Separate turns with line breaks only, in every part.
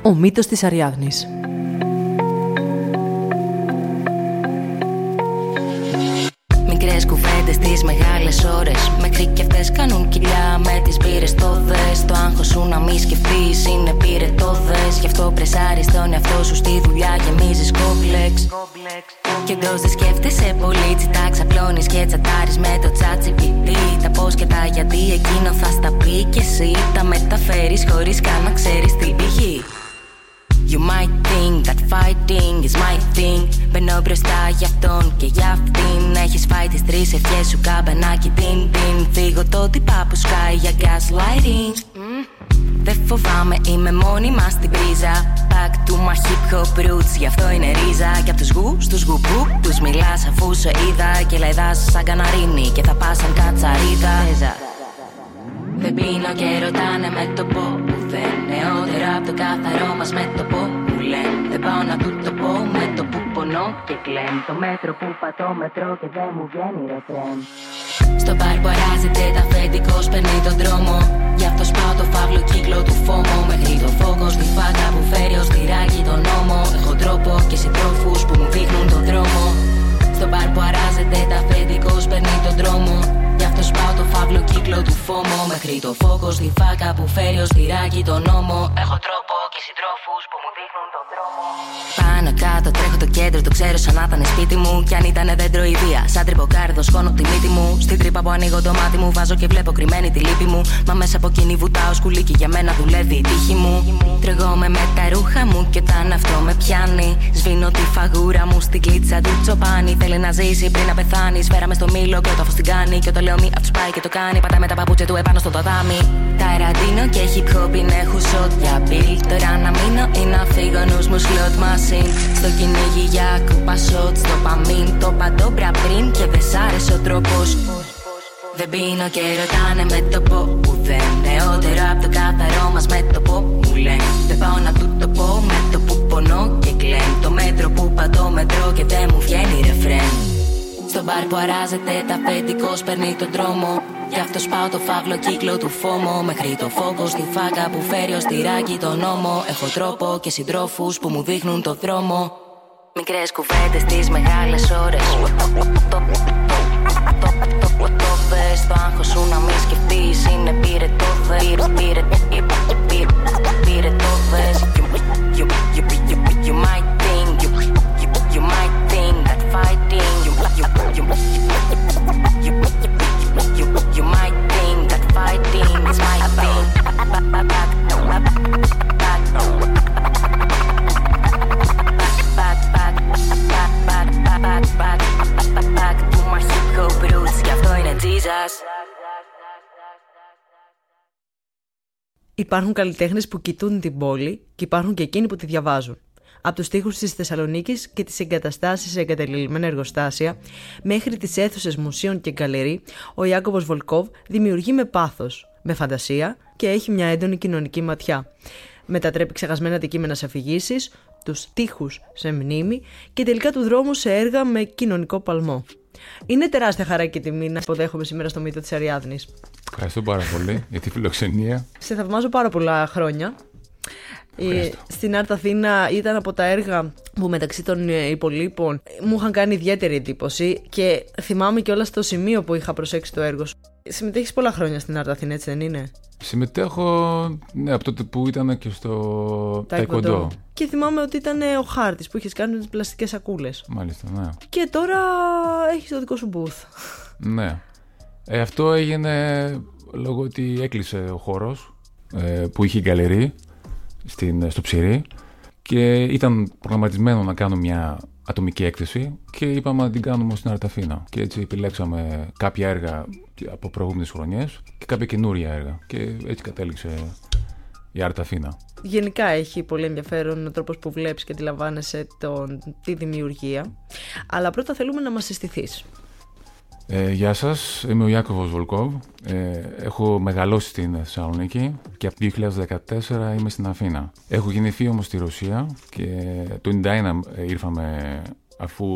Ο μύτος της Αριάδνης.
Μικρές κουβέντες τις μεγάλες ώρες. Μέχρι κι αυτές κάνουν κοιλιά με τις μπύρες τόδες. Το άγχος σου να μη σκεφτείς είναι πυρετόδες. Γι' αυτό πρεσάρεις τον εαυτό σου στη δουλειά, γεμίζεις κόμπλεξ. Και εντός δεν σκέφτεσαι πολύ, τσιτά ξαπλώνεις και τσατάρεις με το ChatGPT. Τα πώς και τα γιατί εκείνο θα στα πει κι εσύ τα μεταφέρεις χωρίς καν να ξέρεις την πηγή. You might think that fighting is my thing. Μπαίνω μπροστά για αυτόν και για αυτήν. Έχεις φάει τις τρεις ευχές σου, καμπανάκι την. Φύγω το τυπά που σκάει για gaslighting. Δεν φοβάμαι, είμαι μόνιμα στην πρίζα. Back to my hip hop roots, γι' αυτό είναι ρίζα. Κι απ' τους γου, στους γουμπού, τους μιλάς αφού σε είδα. Και λαϊδάς σαν καναρίνι και θα πας σαν κατσαρίδα. Δεν πίνω και ρωτάνε με το πω που δεν. Νεότερο απ' το καθαρό μας με το πω που λένε. Δεν πάω να του το πω με το που πονώ και κλαίν. Το μέτρο που πατώ μετρώ και δεν μου βγαίνει ρεφρέν. Στο μπαρ που αράζεται τα αφεντικό παίρνει τον δρόμο. Γι' αυτό σπάω το φαύλο κύκλο του φόμο. Μέχρι το φόκο στη φάτα που φέρει ως τυράκι τον νόμο. Έχω τρόπο και συντρόφους που μου δείχνουν τον δρόμο. Στο μπαρ που αράζεται τα αφεντικό παίρνει τον δρόμο. Γι' αυτό σπάω το φαύλο κύκλο του φόμο. Μέχρι το φόκο στη φάκα που φέρει ως τυράκι τον νόμο. Έχω τρόπο και συντρόφους που μου δείχνουν τον δρόμο. Πάνω κάτω τρέχω το κέντρο, το ξέρω σαν να ήταν σπίτι μου. Κι αν ήτανε δέντρο η βία, σαν τριποκάρδο σκόνω τη μύτη μου. Στην τρύπα που ανοίγω το μάτι μου, βάζω και βλέπω κρυμμένη τη λύπη μου. Μα μέσα από εκείνη βουτάω σκουλίκι, για μένα δουλεύει η τύχη μου. Τρεγόμαι με τα ρούχα μου κι όταν αυτό με πιάνει. Σβήνω τη φαγούρα μου στην κλίτσα του τσοπάνι. Θέλει να ζήσει πριν να πεθάνει. Σφαίρα με στο μήλο και το φως την κάνει. Και όταν λέω μη αυτός πάει και το κάνει. Πατά με τα παπούτσια του επάνω στο ταδάμι. Τα ραντίνο και hip hop είναι χουσότ για μπιλ. Τώρα να μείνω ή να φύγω νους μου slot machine. Στο κυνήγι για κούπα shot. Στο παμίν το παντόμπρα πριν και δεν σ' άρεσε ο τρόπος. Δεν πίνω και ρωτάνε με το πω που δεν. Νεότερο απ' το καθαρό μας με το πω που λένε. Δεν πάω να του το πω με το που πονώ και κλαίν. Το μέτρο που πατώ μετρώ και δεν μου βγαίνει ρεφρέν. Στο μπαρ που αράζεται τα αφεντικός παίρνει τον δρόμο. Γι' αυτό σπάω το φαύλο κύκλο του φόμο. Μέχρι το φόκο στη φάκα που φέρει ως τυράκι τον νόμο. Έχω τρόπο και συντρόφους που μου δείχνουν τον δρόμο. Μικρές κουβέντες τις μεγάλες ώρες. Το άγχος σου να μη σκεφτείς είναι πυρετόδες. You might think, you might think that fighting, you might think that fighting is my thing. Back to my hip hop roots, γι' αυτό είναι Jesus.
Υπάρχουν καλλιτέχνες που κοιτούν την πόλη και υπάρχουν και εκείνοι που τη διαβάζουν. Από τους τοίχους της Θεσσαλονίκης και τις εγκαταστάσεις σε εγκαταλειμμένα εργοστάσια, μέχρι τις αίθουσες μουσείων και γκαλερί, ο Ιάκωβος Βολκόβ δημιουργεί με πάθος, με φαντασία και έχει μια έντονη κοινωνική ματιά. Μετατρέπει ξεχασμένα αντικείμενα σε αφηγήσεις, τους τοίχους σε μνήμη και τελικά του δρόμου σε έργα με κοινωνικό παλμό. Είναι τεράστια χαρά και τιμή να υποδέχομαι σήμερα στο Μύτο της Αριάδνης.
Ευχαριστώ πάρα πολύ για τη φιλοξενία.
Σε θαυμάζω πάρα πολλά χρόνια. Στην Art Αθήνα ήταν από τα έργα που μεταξύ των υπολείπων μου είχαν κάνει ιδιαίτερη εντύπωση και θυμάμαι κιόλας το σημείο που είχα προσέξει το έργο σου. Συμμετέχεις πολλά χρόνια στην Art Αθήνα, έτσι δεν είναι?
Συμμετέχω, ναι, από τότε που ήταν και στο Ταϊκοντό.
Και θυμάμαι ότι ήταν ο χάρτης που είχες κάνει με τις πλαστικές σακούλες.
Μάλιστα, ναι.
Και τώρα έχεις το δικό σου booth.
Ναι. Αυτό έγινε λόγω ότι έκλεισε ο χώρος που είχε η γκαλερί στο Ψηρή και ήταν προγραμματισμένο να κάνω μια ατομική έκθεση και είπαμε να την κάνουμε στην Art Αθήνα. Και έτσι επιλέξαμε κάποια έργα από προηγούμενες χρονιές και κάποια καινούρια έργα και έτσι κατέληξε η Art Αθήνα.
Γενικά έχει πολύ ενδιαφέρον ο τρόπος που βλέπεις και αντιλαμβάνεσαι τη δημιουργία, αλλά πρώτα θέλουμε να μας συστηθείς.
Γεια σας, είμαι ο Ιάκωβος Βολκόβ. Έχω μεγαλώσει στην Θεσσαλονίκη και από το 2014 είμαι στην Αθήνα. Έχω γεννηθεί όμως στη Ρωσία και το 1991 ήρθαμε αφού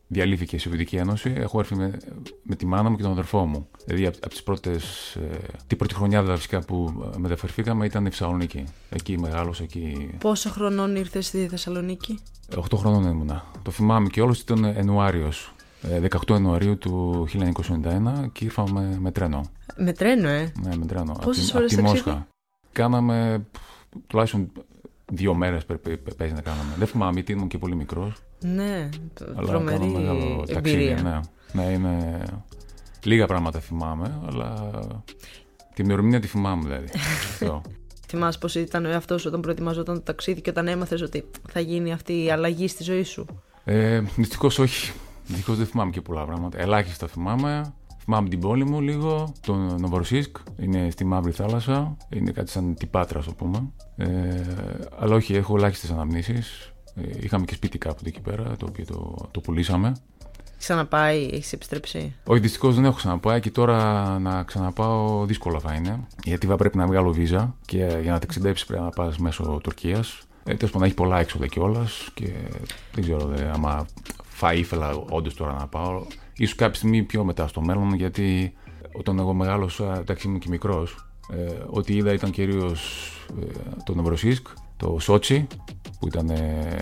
διαλύθηκε η Σοβιετική Ένωση, έχω έρθει με τη μάνα μου και τον αδερφό μου. Δηλαδή, από τις πρώτες. Την πρώτη χρονιά φυσικά που μεταφερθήκαμε ήταν η Θεσσαλονίκη. Εκεί μεγάλωσα, εκεί.
Πόσο χρονών ήρθες στη Θεσσαλονίκη?
8 χρονών ήμουνα. Το θυμάμαι και όλος ήταν Ιανουάριος. 18 Ιανουαρίου του 1991 και ήρθαμε με τρένο.
Με τρένο,
Ναι, με τρένο.
Πόσες ώρες
από τη Μόσχα. Κάναμε τουλάχιστον 2 μέρες παίζει να κάναμε. Δεν θυμάμαι, γιατί ήμουν και πολύ μικρός.
Ναι,
τρομερή μεγάλο ταξίδι. Ναι, είναι. Λίγα πράγματα θυμάμαι, αλλά την ημερομηνία τη θυμάμαι δηλαδή.
Θυμάσαι πώς ήταν ο εαυτός σου όταν προετοιμαζόταν το ταξίδι και όταν έμαθες ότι θα γίνει αυτή η αλλαγή στη ζωή σου?
Δυστυχώς όχι. Δυστυχώς δεν θυμάμαι και πολλά πράγματα. Ελάχιστα θυμάμαι. Θυμάμαι την πόλη μου λίγο, το Νοβοροσίσκ. Είναι στη Μαύρη Θάλασσα. Είναι κάτι σαν την Πάτρα, ας το πούμε. Αλλά όχι, έχω ελάχιστες αναμνήσεις. Είχαμε και σπίτι κάποτε εκεί πέρα, το οποίο το πουλήσαμε.
Ξαναπάει, έχεις επιστρέψει?
Όχι, δυστυχώς δεν έχω ξαναπάει και τώρα να ξαναπάω δύσκολα θα είναι. Γιατί θα πρέπει να βγάλω βίζα και για να ταξιδέψεις πρέπει να πας μέσω Τουρκίας. Τέλος πάντων, έχει πολλά έξοδα κιόλας και δεν ξέρω άμα θα ήθελα όντως τώρα να πάω. Ίσως κάποια στιγμή πιο μετά στο μέλλον, γιατί όταν εγώ μεγάλωσα, εντάξει ήμουν και μικρός, ό,τι είδα ήταν κυρίως το Νοβοροσίσκ, το Σότσι, που ήταν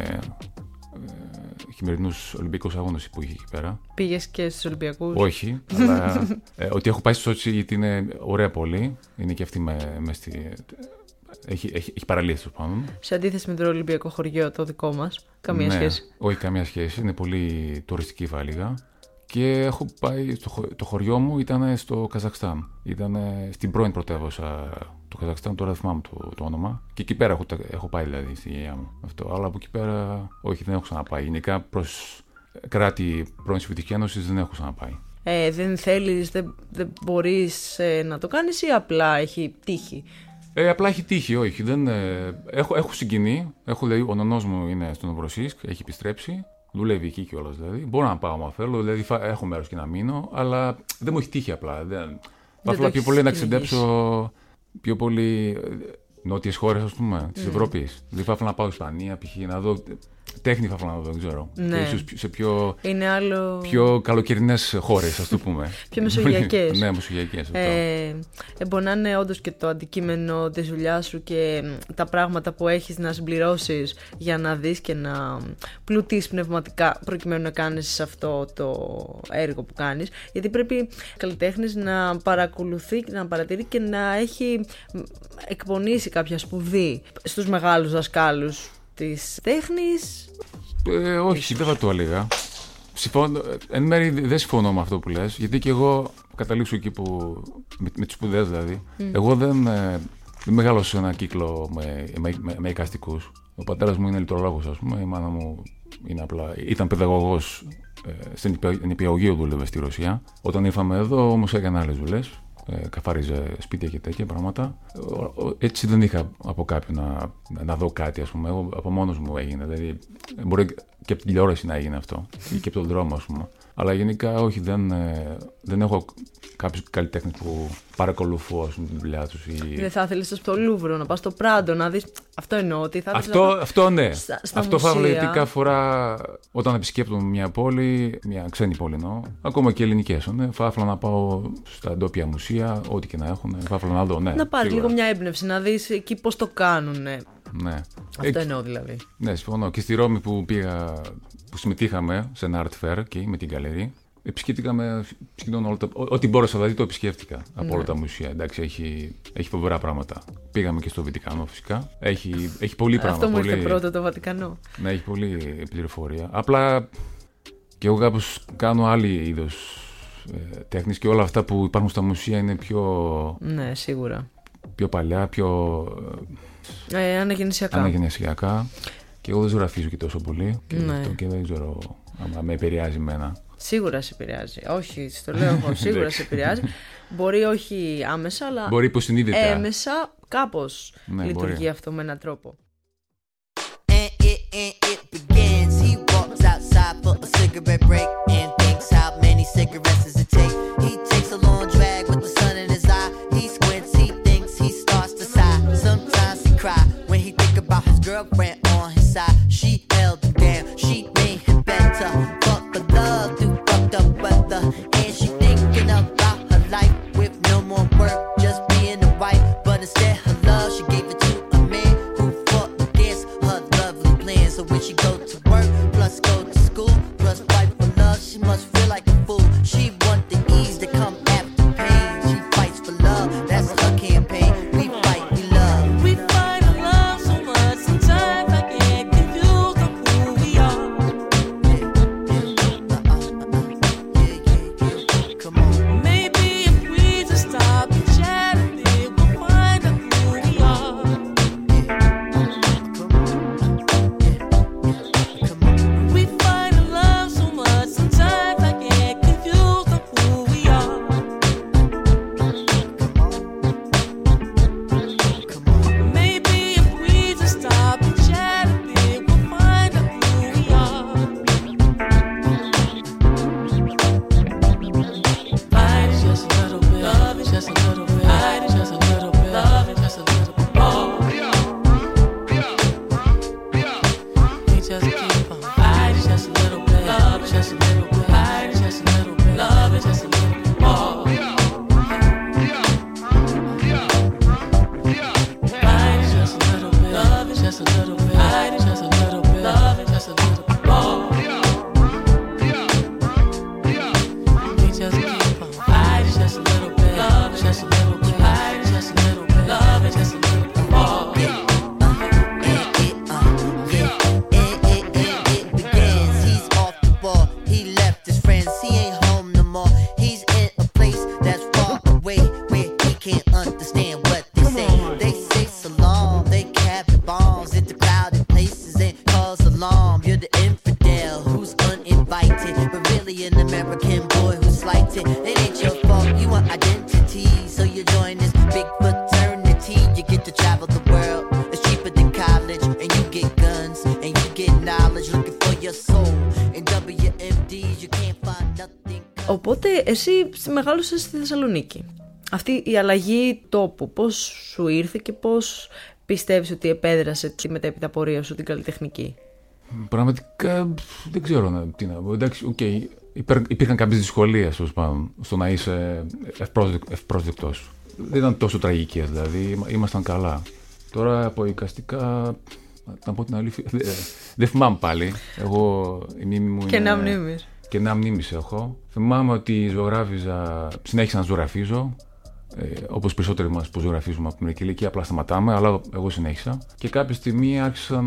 χειμερινούς Ολυμπιακούς αγώνες που είχε εκεί πέρα.
Πήγες και στους Ολυμπιακούς?
Όχι, αλλά ότι έχω πάει στο Σότσι γιατί είναι ωραία πόλη, είναι και αυτή έχει παραλίες του πάνω.
Σε αντίθεση με το Ολυμπιακό χωριό το δικό μας, καμία σχέση?
Όχι, καμία σχέση, είναι πολύ τουριστική θα έλεγα. Και έχω πάει, το χωριό μου ήταν στο Καζακστάν. Ήταν στην πρώην πρωτεύουσα του Καζακστάν, τώρα δεν θυμάμαι το όνομα. Και εκεί πέρα έχω πάει δηλαδή στη γενιά μου. Αυτό. Αλλά από εκεί πέρα, όχι, δεν έχω ξαναπάει. Γενικά προς κράτη πρώην Σοβιετικής Ένωσης δεν έχω ξαναπάει.
Δεν θέλεις, δεν μπορείς να το κάνεις ή απλά έχει τύχει?
Απλά έχει τύχει, όχι. Έχω συγκινεί. Δηλαδή, ο νονός μου είναι στο Νοβοροσίσκ, έχει επιστρέψει. Δουλεύει εκεί κιόλας δηλαδή. Μπορώ να πάω άμα θέλω, δηλαδή έχω μέρος και να μείνω, αλλά δεν μου έχει τύχει απλά. Θα ήθελα πιο πολύ να ξεντέψω πιο πολύ νότιες χώρες, ας πούμε, της Ευρώπης. Δηλαδή θα ήθελα να πάω Ισπανία, π.χ. να δω. Τέχνη θα ήθελα να δω, δεν ξέρω.
Ναι.
Ίσως σε
πιο
καλοκαιρινές χώρες, ας το πούμε.
Πιο μεσογειακές.
Ναι, μεσογειακές.
Μπορεί να είναι όντως και το αντικείμενο της δουλειάς σου και τα πράγματα που έχεις να συμπληρώσεις για να δεις και να πλουτίσεις πνευματικά προκειμένου να κάνεις αυτό το έργο που κάνεις. Γιατί πρέπει καλλιτέχνης να παρακολουθεί, να παρατηρεί και να έχει εκπονήσει κάποια σπουδή στους μεγάλους δασκάλους της τέχνης.
Όχι, δεν θα το έλεγα. Εν μέρει δεν συμφωνώ με αυτό που λες, γιατί και εγώ καταλήξω εκεί που. Με τις σπουδές δηλαδή. Εγώ δεν μεγάλωσα σε ένα κύκλο με εικαστικούς. Ο πατέρας μου είναι λιτρολόγος, ας πούμε. Η μάνα μου ήταν παιδαγωγός στην νηπιαγωγείο, δούλευε στη Ρωσία. Όταν ήρθαμε εδώ όμως έκανε άλλες δουλειές. Καθάριζε σπίτια και τέτοια πράγματα. Έτσι δεν είχα από κάποιον να δω κάτι, ας πούμε. Εγώ από μόνος μου έγινε. Δηλαδή, μπορεί και από την τηλεόραση να έγινε αυτό ή και από τον δρόμο, ας πούμε. Αλλά γενικά όχι, δεν έχω κάποιους καλλιτέχνες που παρακολουθώ, ας πούμε, την δουλειά τους.
Δεν θα ήθελες στο Λούβρο, να πας στο Πράντο, να δεις. Αυτό εννοώ. Ότι θα
αυτό ναι. Αυτό θα ήθελα, γιατί κάθε φορά όταν επισκέπτομαι μια πόλη, μια ξένη πόλη εννοώ, ακόμα και ελληνικές, ναι, θα ήθελα να πάω στα ντόπια μουσεία, ό,τι και να έχουν. Θα ήθελα να δω, ναι.
Να πάρεις λίγο μια έμπνευση, να δεις εκεί πώς το κάνουν.
Ναι.
Αυτό εννοώ δηλαδή.
Ναι, συμφωνώ. Και στη Ρώμη που συμμετείχαμε σε ένα art fair εκεί με την γκαλερί, επισκέφτηκαμε σχεδόν ό,τι μπόρεσα, δηλαδή το επισκέφτηκα από όλα τα μουσεία. Εντάξει, έχει φοβερά πράγματα. Πήγαμε και στο Βατικανό φυσικά. Έχει πολύ πράγμα.
Αυτό μου ήρθε πρώτο, το Βατικανό.
Ναι, έχει πολλή πληροφορία. Απλά και εγώ κάπως κάνω άλλη είδος τέχνης και όλα αυτά που υπάρχουν στα μουσεία είναι πιο.
Ναι, σίγουρα.
Πιο παλιά, πιο. Αναγεννησιακά. Και εγώ δεν ζωγραφίζω και τόσο πολύ. Και δεν ξέρω αν με επηρεάζει εμένα.
Σίγουρα σε επηρεάζει. Όχι, το λέω εγώ. Σίγουρα σε επηρεάζει. Μπορεί όχι άμεσα, αλλά.
Μπορεί υποσυνείδητα.
Έμεσα κάπως λειτουργεί αυτό με έναν τρόπο.
Girlfriend on his side, she held him down, she made him better. Fuck the love. just a little bit more. It begins. He's off the ball. He left his friends. He ain't home no more. He's in a place that's far away where he can't understand what they say. They say salam. They carry bombs into crowded places and cause alarm. You're the infidel who's uninvited, but really an American boy who's slighted. It ain't your fault. You want identity, so you join this big fraternity. You get to travel the world. It's cheaper than college, and you get guns and you get knowledge. Looking for your soul in WMDs. You can't find nothing.
Οπότε εσύ μεγάλωσες στη Θεσσαλονίκη. Αυτή η αλλαγή τόπου πώς σου ήρθε και πώς πιστεύεις ότι επέδρασε τη μετέπειτα πορεία σου την καλλιτεχνική?
Πραγματικά δεν ξέρω τι να πω. Εντάξει, okay, υπήρχαν κάποιες δυσκολίες στο να είσαι ευπρόσδεκτος. Δεν ήταν τόσο τραγικές, δηλαδή ήμασταν καλά. Τώρα από εικαστικά, να πω την αλήθεια, δεν θυμάμαι πάλι. Εγώ η μνήμη μου είναι... Κενά μνήμης έχω. Θυμάμαι ότι συνέχισα να ζωγραφίζω. Όπως περισσότεροι μας που ζωγραφίζουμε από την μερική ηλικία, απλά σταματάμε, αλλά εγώ συνέχισα. Και κάποια στιγμή άρχισα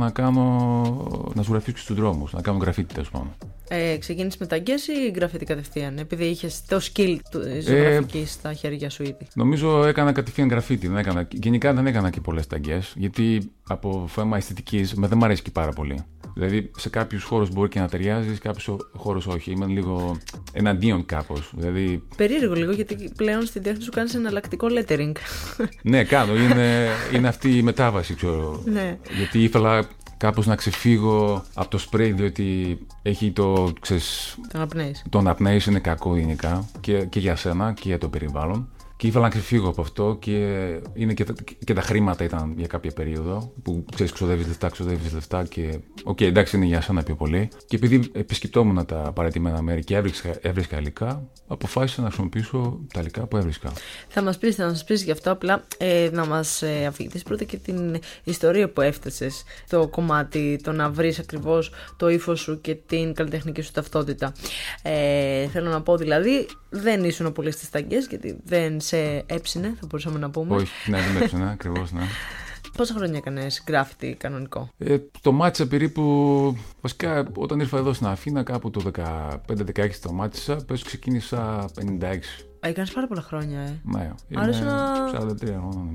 να ζωγραφίζω και στους δρόμους, να κάνω γραφίτι τέλος πάντων.
Ξεκίνησες με ταγκές ή γραφίτι κατευθείαν, επειδή είχες το skill ζωγραφική στα χέρια σου ήδη?
Νομίζω έκανα κατευθείαν γραφίτι. Γενικά δεν έκανα και πολλές ταγκές, γιατί από θέμα αισθητικής δεν μου αρέσει και πάρα πολύ. Δηλαδή σε κάποιους χώρους μπορεί και να ταιριάζει, σε κάποιους χώρους όχι. Είμαι λίγο εναντίον κάπως. Δηλαδή...
Περίεργο λίγο, γιατί πλέον στην τέχνη σου κάνεις εναλλακτικό lettering.
Ναι, κάνω. Είναι αυτή η μετάβαση, ξέρω.
Ναι.
Γιατί ήθελα κάπως να ξεφύγω από το σπρέι, διότι έχει το, ξέρεις... Το να πνέεις είναι κακό γενικά και για σένα και για το περιβάλλον. Και ήθελα να ξεφύγω από αυτό και είναι και τα χρήματα ήταν για κάποια περίοδο που ξέρεις ξοδεύεις λεφτά και εντάξει είναι για σένα πιο πολύ. Και επειδή επισκεπτόμουν τα παρατημένα μέρη και έβρισκα υλικά, αποφάσισα να χρησιμοποιήσω τα υλικά που έβρισκα.
Θα μας πεις γι' αυτό, απλά να μας αφηγηθείς πρώτα και την ιστορία που έφτασες στο κομμάτι, το να βρεις ακριβώς το ύφος σου και την καλλιτεχνική σου ταυτότητα. Θέλω να πω δηλαδή, δεν ήσουν πολύ στις ταγκές γιατί δεν σε έψινε, θα μπορούσαμε να πούμε.
Όχι, ναι, δεν με έψινε, ακριβώς, ναι.
Πόσα χρόνια έκανες γκράφιτι κανονικό?
Το μάτισα περίπου, βασικά όταν ήρθα εδώ στην Αθήνα κάπου το 15-16 το μάτισα, πες ξεκίνησα 56.
Έκανες πάρα πολλά χρόνια,
Ναι, είμαι 43 χρόνια.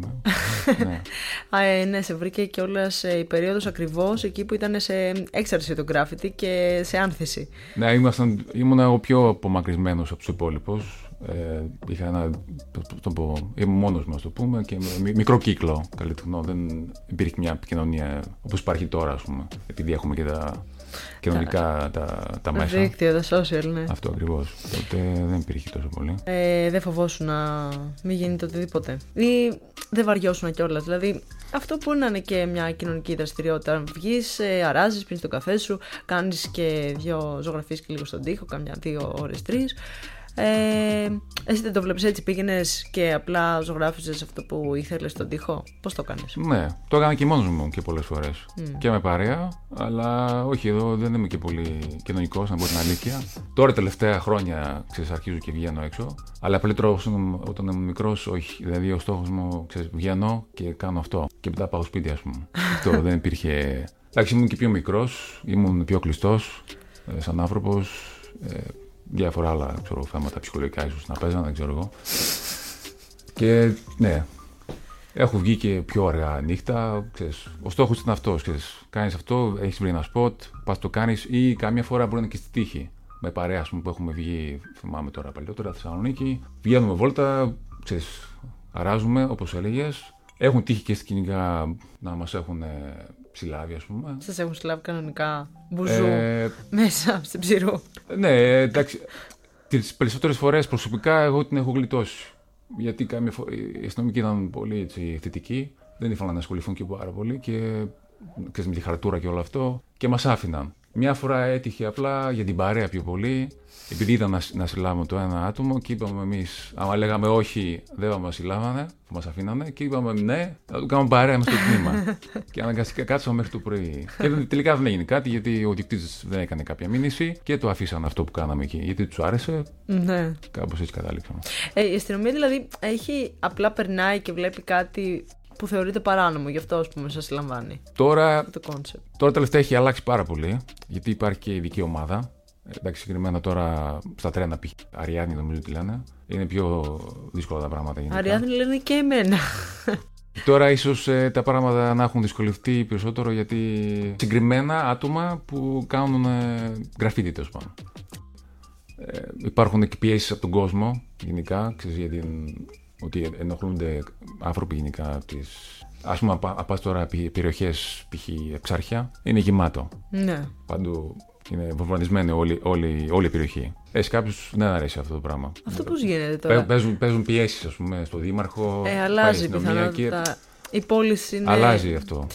Ναι, σε βρήκε κιόλας η περίοδος ακριβώς εκεί που ήταν σε έξαρση το γκράφιτι και σε άνθηση.
Ναι, ήμουν ο πιο απομακρυσμένος από τους υπόλοιπους. Είχα ήμουν μόνος μου, ας το πούμε, και με μικρό κύκλο καλλιτεχνών. Δεν υπήρχε μια επικοινωνία όπως υπάρχει τώρα, ας πούμε, επειδή έχουμε και τα κοινωνικά τα μέσα.
Τα δίκτυα, τα social, ναι.
Αυτό ακριβώς. Τότε δεν υπήρχε τόσο πολύ.
Δεν φοβόσουν να μην γίνει το οτιδήποτε? Ή δεν βαριώσουν κιόλας? Δηλαδή, αυτό που είναι και μια κοινωνική δραστηριότητα. Βγεις, αράζεις, πίνεις το καφέ σου, κάνεις και 2 ζωγραφίες και λίγο στον τοίχο, κάμια 2 ώρες, 3. Εσύ δεν το βλέπεις έτσι? Πήγαινες και απλά ζωγράφιζες αυτό που ήθελες στον τοίχο? Πώς το κάνεις?
Ναι, το έκανα και μόνος μου και πολλές φορές. Και με παρέα, αλλά όχι, εδώ δεν είμαι και πολύ κοινωνικός, να πω την αλήθεια. Τώρα τελευταία χρόνια αρχίζω και βγαίνω έξω. Αλλά παλιότερα όταν ήμουν μικρός, όχι. Δηλαδή ο στόχος μου, βγαίνω και κάνω αυτό. Και μετά πάω σπίτι, ας πούμε. Αυτό δεν υπήρχε. Εντάξει, ήμουν και πιο μικρός, ήμουν πιο κλειστός σαν άνθρωπος. Διάφορα άλλα θέματα ψυχολογικά ίσως να παίζανε, δεν ξέρω εγώ. Και ναι, έχω βγει και πιο αργά νύχτα. Ξέρεις, ο στόχος είναι αυτός. Κάνεις αυτό, έχεις βρει ένα σποτ, πας το κάνεις, ή καμιά φορά μπορεί να είναι και στη τύχη. Με παρέα, ας πούμε, που έχουμε βγει, θυμάμαι τώρα παλιότερα, Θεσσαλονίκη. Βγαίνουμε βόλτα, ξέρεις, αράζουμε, όπως έλεγες. Έχουν τύχει και στην κυνηγά να μας έχουν συλλάβει, ας πούμε.
Σας έχουν συλλάβει κανονικά μπουζού μέσα στην Ψηρού?
Ναι, εντάξει. Τις περισσότερες φορές προσωπικά εγώ την έχω γλιτώσει. Γιατί οι αστυνομικοί ήταν πολύ θετικοί. Δεν ήθελαν να ασχοληθούν και πάρα πολύ και με τη χαρτούρα και όλο αυτό. Και μας άφηναν. Μια φορά έτυχε απλά για την παρέα πιο πολύ, επειδή ήταν να συλλάβουμε το ένα άτομο και είπαμε εμείς, άμα λέγαμε όχι, δεν θα μας συλλάβανε, θα μας αφήνανε, και είπαμε ναι, θα του κάνουμε παρέα μες στο τμήμα. Και αναγκαστικά κάτσαμε μέχρι το πρωί. Και τελικά δεν έγινε κάτι, γιατί ο διοκτήτης δεν έκανε κάποια μήνυση και το αφήσαν αυτό που κάναμε εκεί, γιατί τους άρεσε.
Ναι.
Κάπως έτσι κατάληξαμε.
Η αστυνομία δηλαδή απλά περνάει και βλέπει κάτι που θεωρείται παράνομο, γι' αυτό ας πούμε σας συλλαμβάνει.
Τώρα
το
τελευταία έχει αλλάξει πάρα πολύ, γιατί υπάρχει και ειδική ομάδα. Εντάξει, συγκεκριμένα τώρα στα τρένα π.χ. Αριάδνη νομίζω τι λένε. Είναι πιο δύσκολα τα πράγματα.
Αριάδνη λένε και εμένα.
Τώρα ίσως τα πράγματα να έχουν δυσκολευτεί περισσότερο, γιατί συγκεκριμένα άτομα που κάνουν γραφίτι τέλος πάντων. Υπάρχουν και πιέσεις από τον κόσμο γενικά, ξέρεις, γιατί ότι ενοχλούνται άνθρωποι γενικά. Ας πούμε, πας τώρα περιοχές π.χ. Εξάρχεια, είναι γεμάτο.
Ναι.
Παντού είναι βομβαρδισμένη όλη η περιοχή. Κάποιους δεν αρέσει αυτό το πράγμα.
Αυτό πώς γίνεται τώρα?
Παίζουν πιέσεις, ας πούμε, στο δήμαρχο.
Αλλάζει πιθανότητα. Η πόλη είναι...
Αλλάζει αυτό.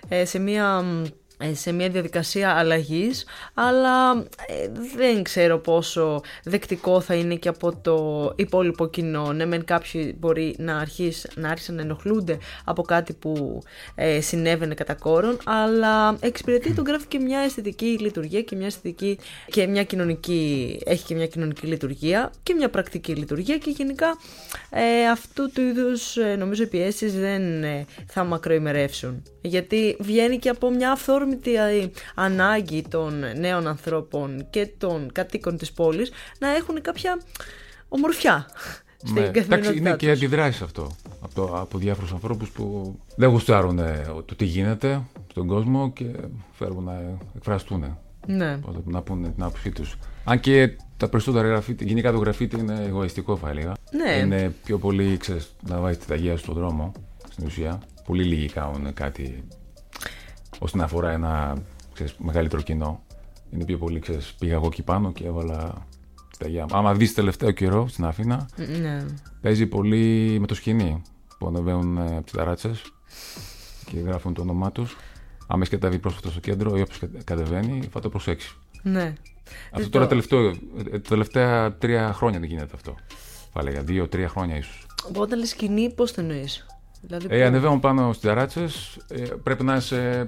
Σε μια διαδικασία αλλαγής, αλλά δεν ξέρω πόσο δεκτικό θα είναι και από το υπόλοιπο κοινό. Ναι, μεν κάποιοι μπορεί να άρχισαν να ενοχλούνται από κάτι που συνέβαινε κατά κόρον, αλλά εξυπηρετεί τον γράφει και μια αισθητική λειτουργία και μια αισθητική και μια κοινωνική, έχει και μια κοινωνική λειτουργία και μια πρακτική λειτουργία, και γενικά αυτού του είδους νομίζω οι πιέσεις δεν θα μακροημερεύσουν, γιατί βγαίνει και από μια αυθόρμητη ανάγκη των νέων ανθρώπων και των κατοίκων της πόλης να έχουν κάποια ομορφιά στην καθημερινότητά τους.
Είναι και αντιδράσεις αυτό από διάφορους ανθρώπους που δεν γουστάρουν το τι γίνεται στον κόσμο και φέρουν να εκφραστούν.
Ναι.
Να πούνε την άποψή τους. Αν και τα περισσότερα γραφίτι, γενικά το γραφίτι είναι εγωιστικό, θα έλεγα.
Ναι.
Είναι πιο πολύ, ξέρεις, να βάζεις τη ταγία στον δρόμο, στην ουσία. Πολύ λίγοι κάνουν κάτι ώστε να αφορά ένα, ξέρεις, μεγαλύτερο κοινό. Είναι πιο πολύ, ξέρεις, πήγα εγώ εκεί πάνω και έβαλα τη ταγιά. Άμα δεις τελευταίο καιρό στην Αθήνα,
ναι,
παίζει πολύ με το σκηνή που ανεβαίνουν από τις ταράτσες και γράφουν το όνομά τους. Άμα έχεις κατέβει πρόσφατα στο κέντρο ή όποιος κατεβαίνει, θα το προσέξει.
Ναι.
Αυτό τώρα τα τελευταία 3 χρόνια δεν γίνεται αυτό. Θα έλεγα 2-3 χρόνια ίσως.
Όταν λες σκηνή, πώς το εννοείς? Δηλαδή,
ανεβαίνουν πάνω στις ταράτσες, πρέπει να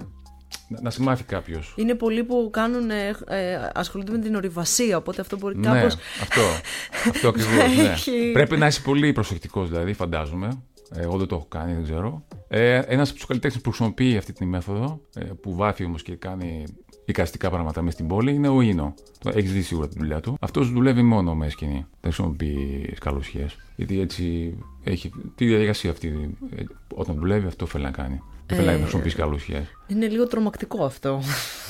σε μάθει κάποιος.
Είναι πολλοί που ασχολούνται με την ορειβασία, οπότε αυτό μπορεί
ναι,
κάπως...
αυτό ακριβώς, ναι. Πρέπει να είσαι πολύ προσεκτικός, δηλαδή, φαντάζομαι. Εγώ δεν το έχω κάνει, δεν ξέρω. Ένας από τους καλλιτέχνες που χρησιμοποιεί αυτή τη μέθοδο, που βάφει όμως και κάνει εικαστικά πράγματα μέσα στην πόλη, είναι ο Ίνο. Έχεις δει σίγουρα τη δουλειά του. Αυτός δουλεύει μόνο με σκηνή. Δεν χρησιμοποιεί σκαλωσιές. Γιατί έτσι έχει τη διαδικασία αυτή. Όταν δουλεύει, αυτό θέλει να κάνει. Δεν θέλει να χρησιμοποιεί σκαλωσιές. Είναι
λίγο τρομακτικό αυτό.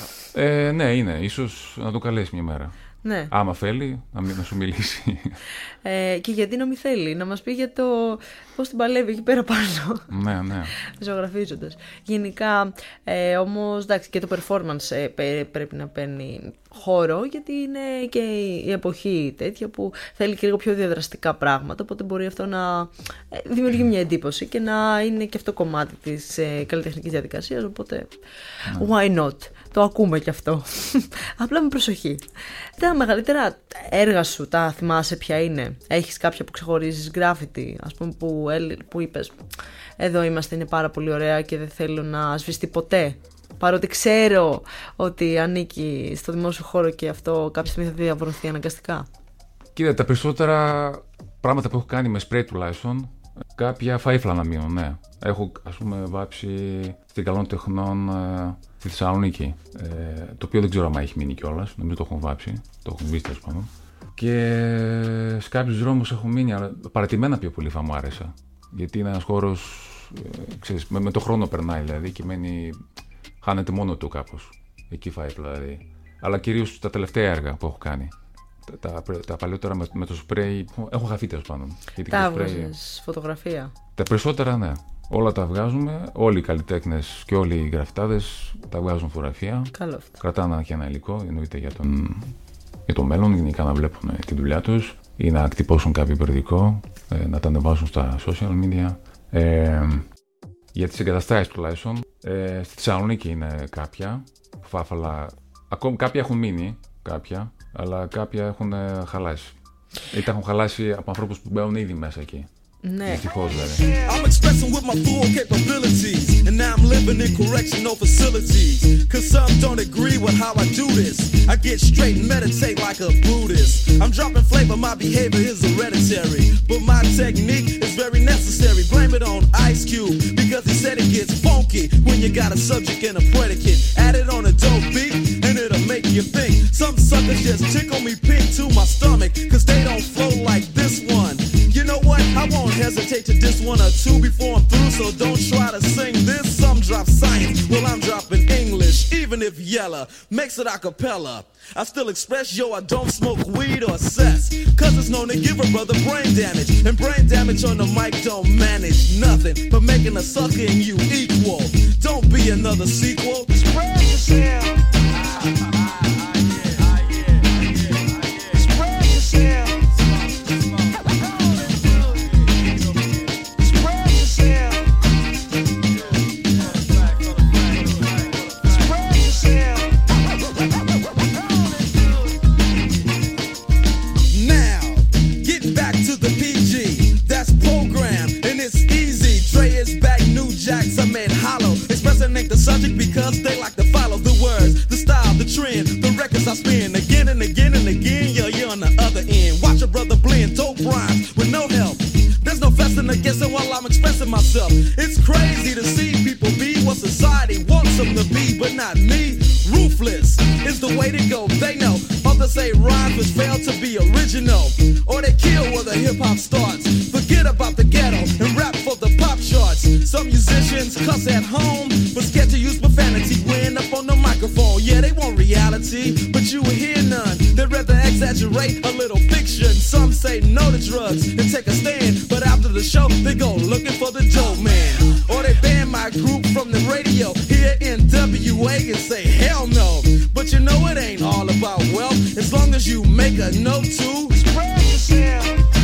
Ναι, είναι. Ίσως να το καλέσει μια μέρα.
Ναι.
Άμα θέλει, να σου μιλήσει.
Και γιατί να μην θέλει, να μας πει για το πώς την παλεύει εκεί πέρα πάνω.
Ναι.
Ζωγραφίζοντας. Γενικά, όμως, εντάξει, και το performance πρέπει να παίρνει χώρο, γιατί είναι και η εποχή τέτοια που θέλει και λίγο πιο διαδραστικά πράγματα, οπότε μπορεί αυτό να δημιουργεί μια εντύπωση και να είναι και αυτό κομμάτι της καλλιτεχνικής διαδικασίας, οπότε why not. Το ακούμε κι αυτό. Απλά με προσοχή. Τα μεγαλύτερα έργα σου, τα θυμάσαι ποια είναι? Έχεις κάποια που ξεχωρίζεις, γκράφιτι, ας πούμε, που είπες εδώ είμαστε, είναι πάρα πολύ ωραία και δεν θέλω να σβηστεί ποτέ? Παρότι ξέρω ότι ανήκει στο δημόσιο χώρο και αυτό κάποια στιγμή θα διαβρωθεί αναγκαστικά.
Κοίτα, τα περισσότερα πράγματα που έχω κάνει με σπρέι τουλάχιστον, κάποια θα ήθελα να μείνω, ναι. Έχω, ας πούμε, βάψει στην Καλών Τεχνών στη Θεσσαλονίκη, το οποίο δεν ξέρω αν έχει μείνει κιόλας, νομίζω το έχω βάψει, το έχω σβήσει τέλος πάντων. Και σε κάποιους δρόμους έχω μείνει, αλλά παρατημένα πιο πολύ θα μου άρεσε. Γιατί είναι ένας χώρος, ξέρεις, με το χρόνο περνάει δηλαδή και χάνεται μόνο του κάπως. Εκεί θα ήθελα δηλαδή. Αλλά κυρίως τα τελευταία έργα που έχω κάνει. Τα παλιότερα με το σπρέι έχω χαθεί τέλος πάντων.
Τα βγάζεις φωτογραφία? Τα
περισσότερα ναι. Όλα τα βγάζουμε, όλοι οι καλλιτέχνες και όλοι οι γραφτάδες τα βγάζουν φωτογραφία.
Καλό αυτό.
Κρατάνε και ένα υλικό, εννοείται για το μέλλον, γενικά να βλέπουν τη δουλειά τους ή να εκτυπώσουν κάποιο περιοδικό, να τα ανεβάσουν στα social media. Για τις εγκαταστάσεις τουλάχιστον, στη Θεσσαλονίκη είναι κάποια. Ακόμη κάποια έχουν μείνει, αλλά κάποια έχουν χαλάσει. Ή τα έχουν χαλάσει από ανθρώπους που μπαίνουν ήδη μέσα εκεί.
Ναι.
Δυστυχώς δηλαδή.
I'm expressing with my full capabilities, and now I'm living in correctional facilities. Cause some don't agree with how I do this. I get straight and meditate like a Buddhist. I'm dropping flavor, my behavior is hereditary, but my technique is very necessary. Blame it on Ice Cube, because he said it gets funky when you got a subject and a predicate. Add it on a dope beat and it'll make you think. Some suckers just tickle me pink to my stomach, cause they don't flow like this one. You know what? I won't hesitate to diss one or two before I'm through, so don't try to sing this. Some drop science, well I'm dropping English, even if Yella makes it a cappella. I still express, yo, I don't smoke weed or cess, cause it's known to give a brother brain damage. And brain damage on the mic don't manage nothing but making a sucker in you equal. Don't be another sequel. Spread yourself. Because they like to follow the words, the style, the trend, the records I spin again and again and again. Yeah, you're on the other end. Watch a brother blend dope rhymes with no help. There's no fussing or guessing while I'm expressing myself. It's crazy to see people be what society wants them to be, but not me. Ruthless is the way to go. They know. Others say rhymes which fail to be original, or they kill where the hip hop starts. Forget about the ghetto and rap for the pop charts. Some musicians cuss at home, but scared to use profanity when up on the microphone. Yeah, they want reality, but you will hear none. They'd rather exaggerate a little fiction. Some say no to drugs and take a stand, but after the show they go looking for the dope man. Or they ban my group from the radio here in WA and say hell no. But you know it ain't all about wealth, as long as you make a note to spread yourself.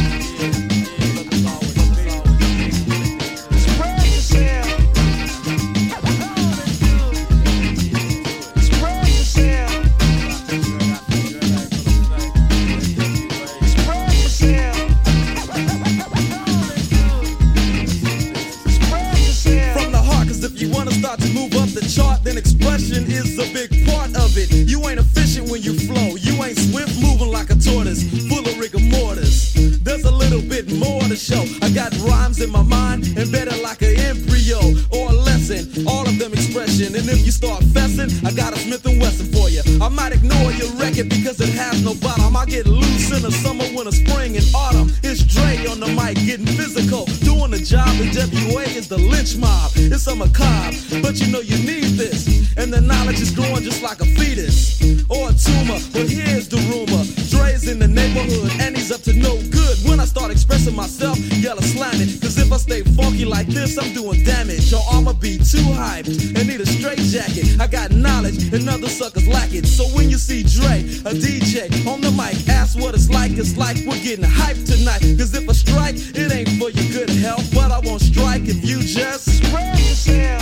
Then expression is a big part of it. You ain't efficient when you flow. You ain't swift moving like a tortoise, full of rigor mortis. There's a little bit more to show. I got rhymes in my mind, embedded like an embryo or a lesson. All of them expression. And if you start fessing, I got a Smith & Wesson for you. I might ignore your record because it has no bottom. I get loose in the summer, winter, spring, and autumn. It's Dre on the mic getting physical, doing the job. The WA is the lynch mob. It's a macabre, but you know you need this. And the knowledge is growing just like a fetus or a tumor. But here's the rumor: Dre's in the neighborhood and he's up to no good. When I start expressing myself, y'all are slamming. Cause if I stay funky like this, I'm doing damage. Or I'ma be too hyped and need a straight jacket. I got knowledge and other suckers lack it. So when you see Dre, a DJ, on the mic, ask what it's like we're getting hyped tonight. Cause if I strike, it ain't for your good health. But I won't strike if you just spread yourself.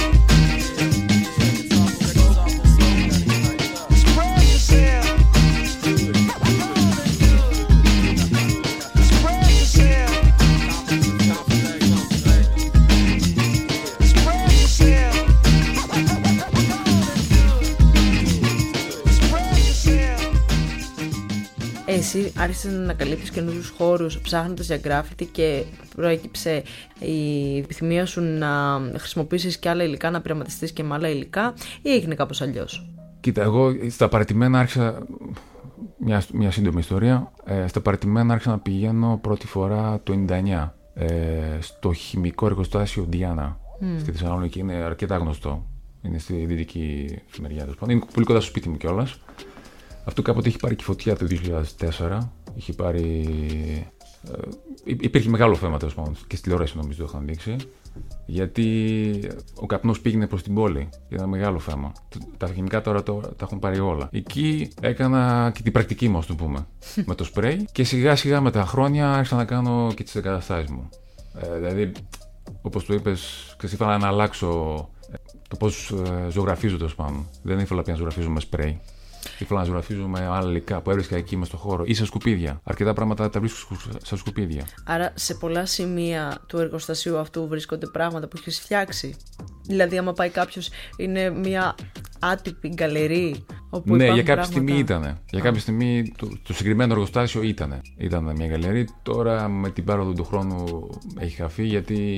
Εσύ άρχισες να ανακαλύπτεις καινούριους χώρους ψάχνοντας για γκράφιτι και προέκυψε η επιθυμία σου να χρησιμοποιήσεις και άλλα υλικά, να πειραματιστείς και με άλλα υλικά, ή έγινε κάπως αλλιώς?
Κοίτα, εγώ στα παραιτημένα άρχισα. Μια σύντομη ιστορία. Στα παραιτημένα άρχισα να πηγαίνω πρώτη φορά το 1999 στο χημικό εργοστάσιο Διάνα στη Θεσσαλονίκη. Είναι αρκετά γνωστό. Είναι στη δυτική μεριά. Είναι πολύ κοντά στο σπίτι μου κιόλας. Αυτό κάποτε είχε πάρει και φωτιά το 2004. Είχε πάρει. Υπήρχε μεγάλο θέμα τέλος πάντων και στη τηλεόραση νομίζω το είχαν δείξει. Γιατί ο καπνός πήγαινε προς την πόλη. Ήταν μεγάλο θέμα. Τα χημικά τώρα τα έχουν πάρει όλα. Εκεί έκανα και την πρακτική μου, ας το πούμε, με το σπρέι. Και σιγά σιγά με τα χρόνια άρχισα να κάνω και τις εγκαταστάσεις μου. Δηλαδή, όπως το είπες, ήθελα να αλλάξω το πώς ζωγραφίζω τέλος πάντων. Δεν ήθελα πια να ζωγραφίζω με σπρέι. Ήθελα να ζωγραφίζω με άλλα υλικά που έβρισκα εκεί μες στο χώρο ή σε σκουπίδια. Αρκετά πράγματα τα βρίσκω στα σκουπίδια.
Άρα σε πολλά σημεία του εργοστασίου αυτού βρίσκονται πράγματα που έχεις φτιάξει. Δηλαδή, άμα πάει κάποιος, είναι μια άτυπη γκαλερί όπου
ναι,
υπάρχουν
για κάποια στιγμή ήταν. Για κάποια στιγμή το συγκεκριμένο εργοστάσιο ήταν. Ήταν μια γκαλερί. Τώρα με την πάροδο του χρόνου έχει χαθεί γιατί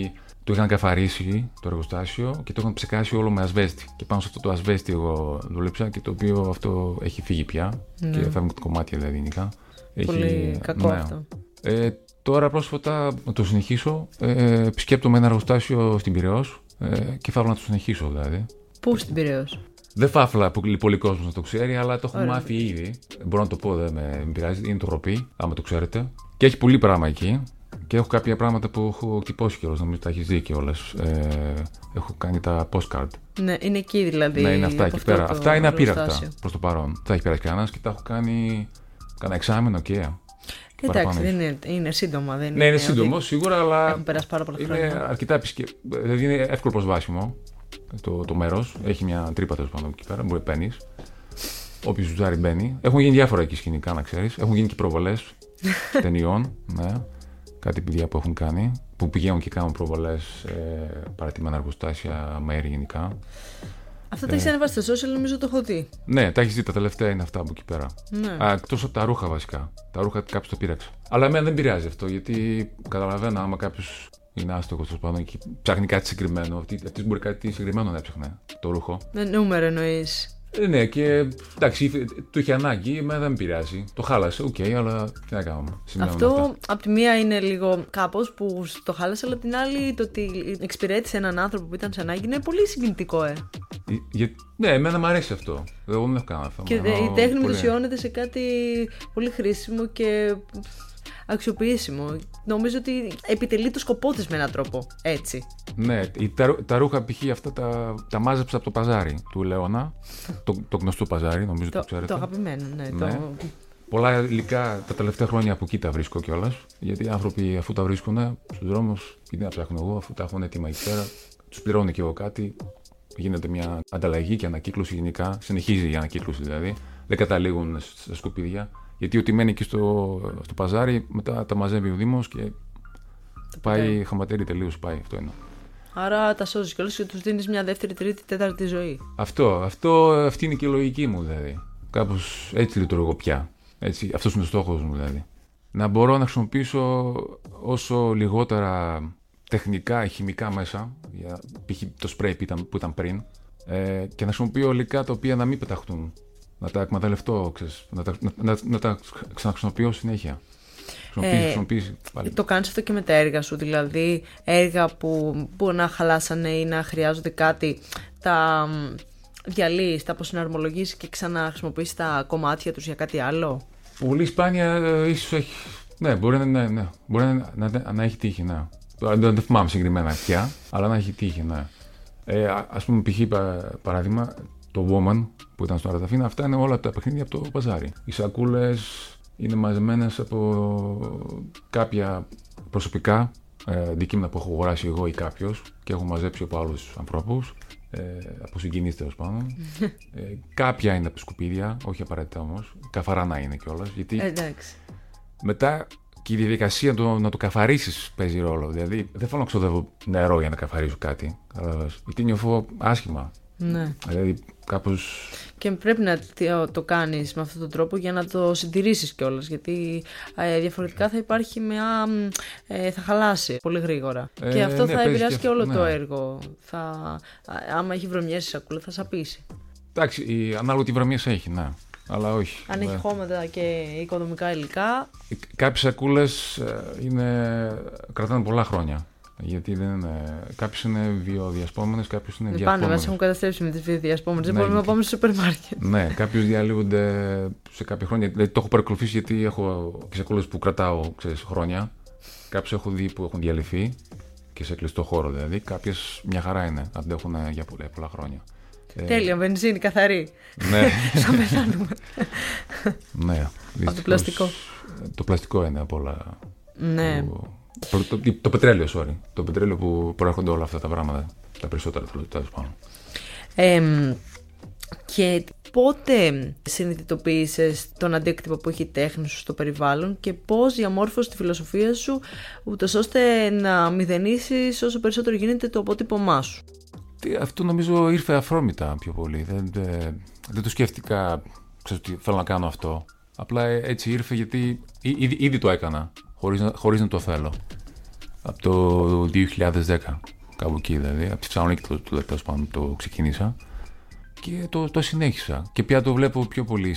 το είχαν καθαρίσει το εργοστάσιο και το είχαν ψεκάσει όλο με ασβέστη. Και πάνω σε αυτό το ασβέστη εγώ δούλεψα και το οποίο αυτό έχει φύγει πια. Και φεύγουν κομμάτια δηλαδή γενικά.
Πολύ κακό αυτό.
Τώρα πρόσφατα να το συνεχίσω. Επισκέπτομαι ένα εργοστάσιο στην Πειραιώς και φάβλω να το συνεχίσω δηλαδή.
Πού στην Πειραιώς?
Δεν θα ήθελα πολύ κόσμο να το ξέρει, αλλά το έχω μάθει ήδη. Μπορώ να το πω, δεν με πειράζει. Είναι το Ροπή, άμα το ξέρετε. Και έχει πολύ πράγμα εκεί. Και έχω κάποια πράγματα που έχω εκτυπώσει κιόλας, νομίζω τα έχεις δει κιόλας. Έχω κάνει τα postcard.
Ναι, είναι εκεί δηλαδή.
Ναι, είναι αυτά εκεί πέρα. Αυτά είναι απείρακτα προς το παρόν. Δεν θα έχει περάσει κανένας και τα έχω κάνει κανένα εξάμηνο και.
Εντάξει, δεν είναι σύντομα. Δεν
ναι, είναι σύντομο σίγουρα, αλλά.
Έχουν περάσει πάρα πολλά χρόνια.
Είναι αρκετά δηλαδή είναι εύκολο προσβάσιμο το μέρος. Έχει μια τρύπα τέλος πάντων εκεί πέρα. Μπορεί να μπαίνει. Όποιος ζουζάρι μπαίνει. Έχουν γίνει διάφορα εκεί σκηνικά, να ξέρεις. Έχουν γίνει και προβολές ταινιών. Ναι. Κάτι παιδιά που έχουν κάνει. Που πηγαίνουν και κάνουν προβολές παρατημένα εργοστάσια, μέρη γενικά.
Αυτά τα έχεις ανεβάσει στο social, νομίζω το έχω δει.
Ναι, τα έχεις δει. Τα τελευταία είναι αυτά από εκεί πέρα.
Ναι.
Εκτός από τα ρούχα βασικά. Τα ρούχα κάποιος το πήραξε. Αλλά εμένα δεν πειράζει αυτό, γιατί καταλαβαίνω άμα κάποιος είναι άστοχος τέλος πάντων και ψάχνει κάτι συγκεκριμένο. Αυτής μπορεί κάτι συγκεκριμένο να έψαχνε το ρούχο.
Με νούμερο εννοείς?
Ναι, και εντάξει, το είχε ανάγκη, εμένα δεν με πειράζει. Το χάλασε, οκ, αλλά τι να κάνουμε.
Αυτό από τη μία είναι λίγο κάπως που το χάλασε, αλλά απ' την άλλη το ότι εξυπηρέτησε έναν άνθρωπο που ήταν σε ανάγκη είναι πολύ συγκινητικό,
Ναι, εμένα μου αρέσει αυτό. Εγώ δεν έχω κανένα θέμα.
Και η τέχνη μετουσιώνεται σε κάτι πολύ χρήσιμο και αξιοποιήσιμο. Νομίζω ότι επιτελεί το σκοπό της με έναν τρόπο έτσι.
Ναι, τα ρούχα π.χ. αυτά τα μάζεψα από το παζάρι του Λέωνα. Το γνωστό παζάρι, νομίζω το ξέρετε.
Το αγαπημένο, ναι.
Πολλά υλικά τα τελευταία χρόνια από εκεί τα βρίσκω κιόλας. Γιατί οι άνθρωποι αφού τα βρίσκουν στους δρόμους, γιατί να ψάχνω εγώ, αφού τα έχουν έτοιμα εκεί πέρα, τους πληρώνω κι εγώ κάτι. Γίνεται μια ανταλλαγή και ανακύκλωση γενικά. Συνεχίζει η ανακύκλωση δηλαδή. Δεν καταλήγουν στα σκουπίδια. Γιατί ό,τι μένει εκεί στο παζάρι, μετά τα μαζεύει ο Δήμος και πάει χαματέρι τελείως. Πάει, αυτό είναι. Άρα
τα σώζεις κιόλας και τους δίνεις μια δεύτερη, τρίτη, τέταρτη ζωή.
Αυτή είναι και η λογική μου δηλαδή. Κάπως έτσι λειτουργώ πια. Αυτός είναι ο στόχος μου δηλαδή. Να μπορώ να χρησιμοποιήσω όσο λιγότερα τεχνικά, χημικά μέσα, π.χ. το σπρέι που ήταν πριν, και να χρησιμοποιώ υλικά τα οποία να μην πεταχτούν. Να τα εκμεταλλευτώ, ξέρεις, να τα ξαναχρησιμοποιώ συνέχεια. Χρησιμοποιήσει πάλι. Το
κάνεις αυτό και με τα έργα σου, δηλαδή έργα που να χαλάσανε ή να χρειάζονται κάτι, τα διαλύεις, τα αποσυναρμολογείς και ξαναχρησιμοποιείς τα κομμάτια τους για κάτι άλλο?
Πολύ σπάνια ίσως έχει. Ναι, μπορεί να έχει τύχει, ναι. Δεν θυμάμαι συγκεκριμένα πια, αλλά να έχει τύχει, ναι. Ας πούμε, π.χ. παράδειγμα, το Woman που ήταν στο Αραταφίνα, αυτά είναι όλα τα παιχνίδια από το παζάρι. Οι σακούλες είναι μαζεμένες από κάποια προσωπικά αντικείμενα που έχω αγοράσει εγώ ή κάποιος και έχω μαζέψει από άλλους ανθρώπους, από συγγενείς τέλος πάντων. Κάποια είναι από σκουπίδια, όχι απαραίτητα όμως. Καθαρά να είναι κιόλας. Γιατί μετά και η διαδικασία να το καθαρίσεις παίζει ρόλο. Δηλαδή δεν θέλω να ξοδεύω νερό για να καθαρίσω κάτι. Γιατί νιώθω άσχημα.
Ναι.
Δηλαδή κάπως.
Και πρέπει να το κάνεις με αυτόν τον τρόπο για να το συντηρήσεις κιόλας. Γιατί διαφορετικά θα υπάρχει θα χαλάσει πολύ γρήγορα. Και αυτό θα επηρεάσει και όλο το έργο. Άμα έχει βρωμιές η σακούλα θα σαπίσει.
Εντάξει, ανάλογα τι βρωμιές έχει, ναι. Αλλά όχι.
Αν έχει χώματα και οικοδομικά υλικά.
Κάποιες σακούλες κρατάνε πολλά χρόνια. Γιατί κάποιες είναι βιοδιασπόμενες, κάποιες είναι διασπόμενες.
Πάνε, μας έχουν καταστρέψει με τις βιοδιασπόμενες. Δεν μπορούμε να πάμε στο σούπερ μάρκετ.
Ναι, κάποιες διαλύονται σε κάποια χρόνια. Δηλαδή, το έχω παρακολουθήσει γιατί έχω και σακούλες που κρατάω χρόνια. Κάποιες έχω δει που έχουν διαλυθεί και σε κλειστό χώρο δηλαδή. Κάποιες μια χαρά είναι, αντέχουν για πολλά χρόνια.
Τέλεια, βενζίνη καθαρή.
Ναι.
Θα πεθάνουμε.
Ναι.
Από το πλαστικό.
Το πλαστικό είναι από όλα.
Ναι.
Το πετρέλαιο, sorry. Το πετρέλαιο που προέρχονται όλα αυτά τα πράγματα. Τα περισσότερα τέλος πάντων.
Και πότε συνειδητοποίησες τον αντίκτυπο που έχει η τέχνη σου στο περιβάλλον και πώς διαμόρφωσες τη φιλοσοφία σου ούτως ώστε να μηδενίσεις όσο περισσότερο γίνεται το αποτύπωμά σου?
Αυτό νομίζω ήρθε αφρόμητα πιο πολύ. Δεν το σκέφτηκα, ξέρω ότι θέλω να κάνω αυτό. Απλά έτσι ήρθε γιατί ήδη το έκανα, χωρίς να το θέλω. από το 2010, κάπου εκεί δηλαδή, από τη Θεσσαλονίκη τέλος πάντων το ξεκίνησα και το συνέχισα και πια το βλέπω πιο πολύ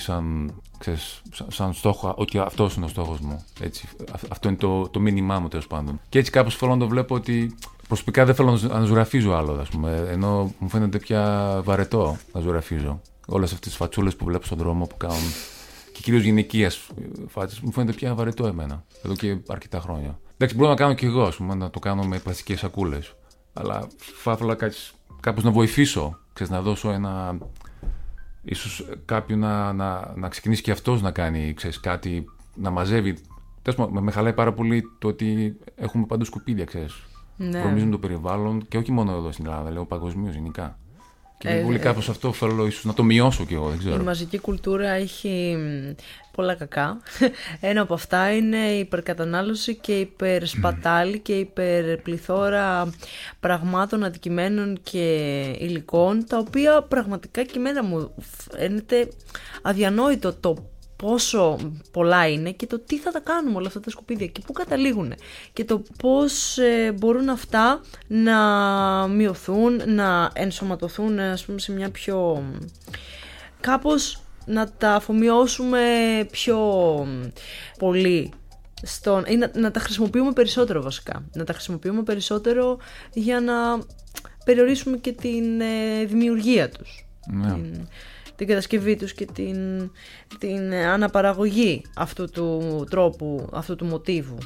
σαν στόχο, ότι αυτός είναι ο στόχος μου, έτσι, αυτό είναι το μήνυμά μου τέλος πάντων. Και έτσι κάπως θέλω να το βλέπω ότι προσωπικά δεν θέλω να ζωγραφίζω άλλο, ας πούμε, ενώ μου φαίνεται πια βαρετό να ζωγραφίζω. Όλες αυτές τις φατσούλες που βλέπω στον δρόμο που κάνουν και κυρίως γυναικείες φάτσες μου φαίνεται πια βαρετό εμένα, εδώ και αρκετά χρόνια. Εντάξει, μπορώ να κάνω κι εγώ, ας πούμε, να το κάνω με πλαστικές σακούλες, αλλά θα ήθελα κάπως να βοηθήσω, να δώσω ένα. Ίσως κάποιον να ξεκινήσει και αυτός να κάνει, κάτι, να μαζεύει. Με χαλάει πάρα πολύ το ότι έχουμε παντού σκουπίδια,
Ναι.
Βρωμίζουν το περιβάλλον και όχι μόνο εδώ στην Ελλάδα, λέω παγκοσμίως γενικά. Και πολύ κάπως αυτό θέλω ίσως να το μειώσω κι εγώ, δεν ξέρω.
Η μαζική κουλτούρα έχει πολλά κακά. Ένα από αυτά είναι η υπερκατανάλωση και η υπερσπατάλη και η υπερπληθώρα πραγμάτων, αντικειμένων και υλικών, τα οποία πραγματικά και εμένα μου φαίνεται αδιανόητο το πόσο πολλά είναι και το τι θα τα κάνουμε όλα αυτά τα σκουπίδια και πού καταλήγουν και το πώς μπορούν αυτά να μειωθούν, να ενσωματωθούν, ας πούμε, σε μια πιο κάπως να τα αφομοιώσουμε πιο πολύ ή να τα χρησιμοποιούμε περισσότερο βασικά, να τα χρησιμοποιούμε περισσότερο για να περιορίσουμε και την δημιουργία τους.
Ναι.
Την κατασκευή τους και την αναπαραγωγή αυτού του τρόπου, αυτού του μοτίβου.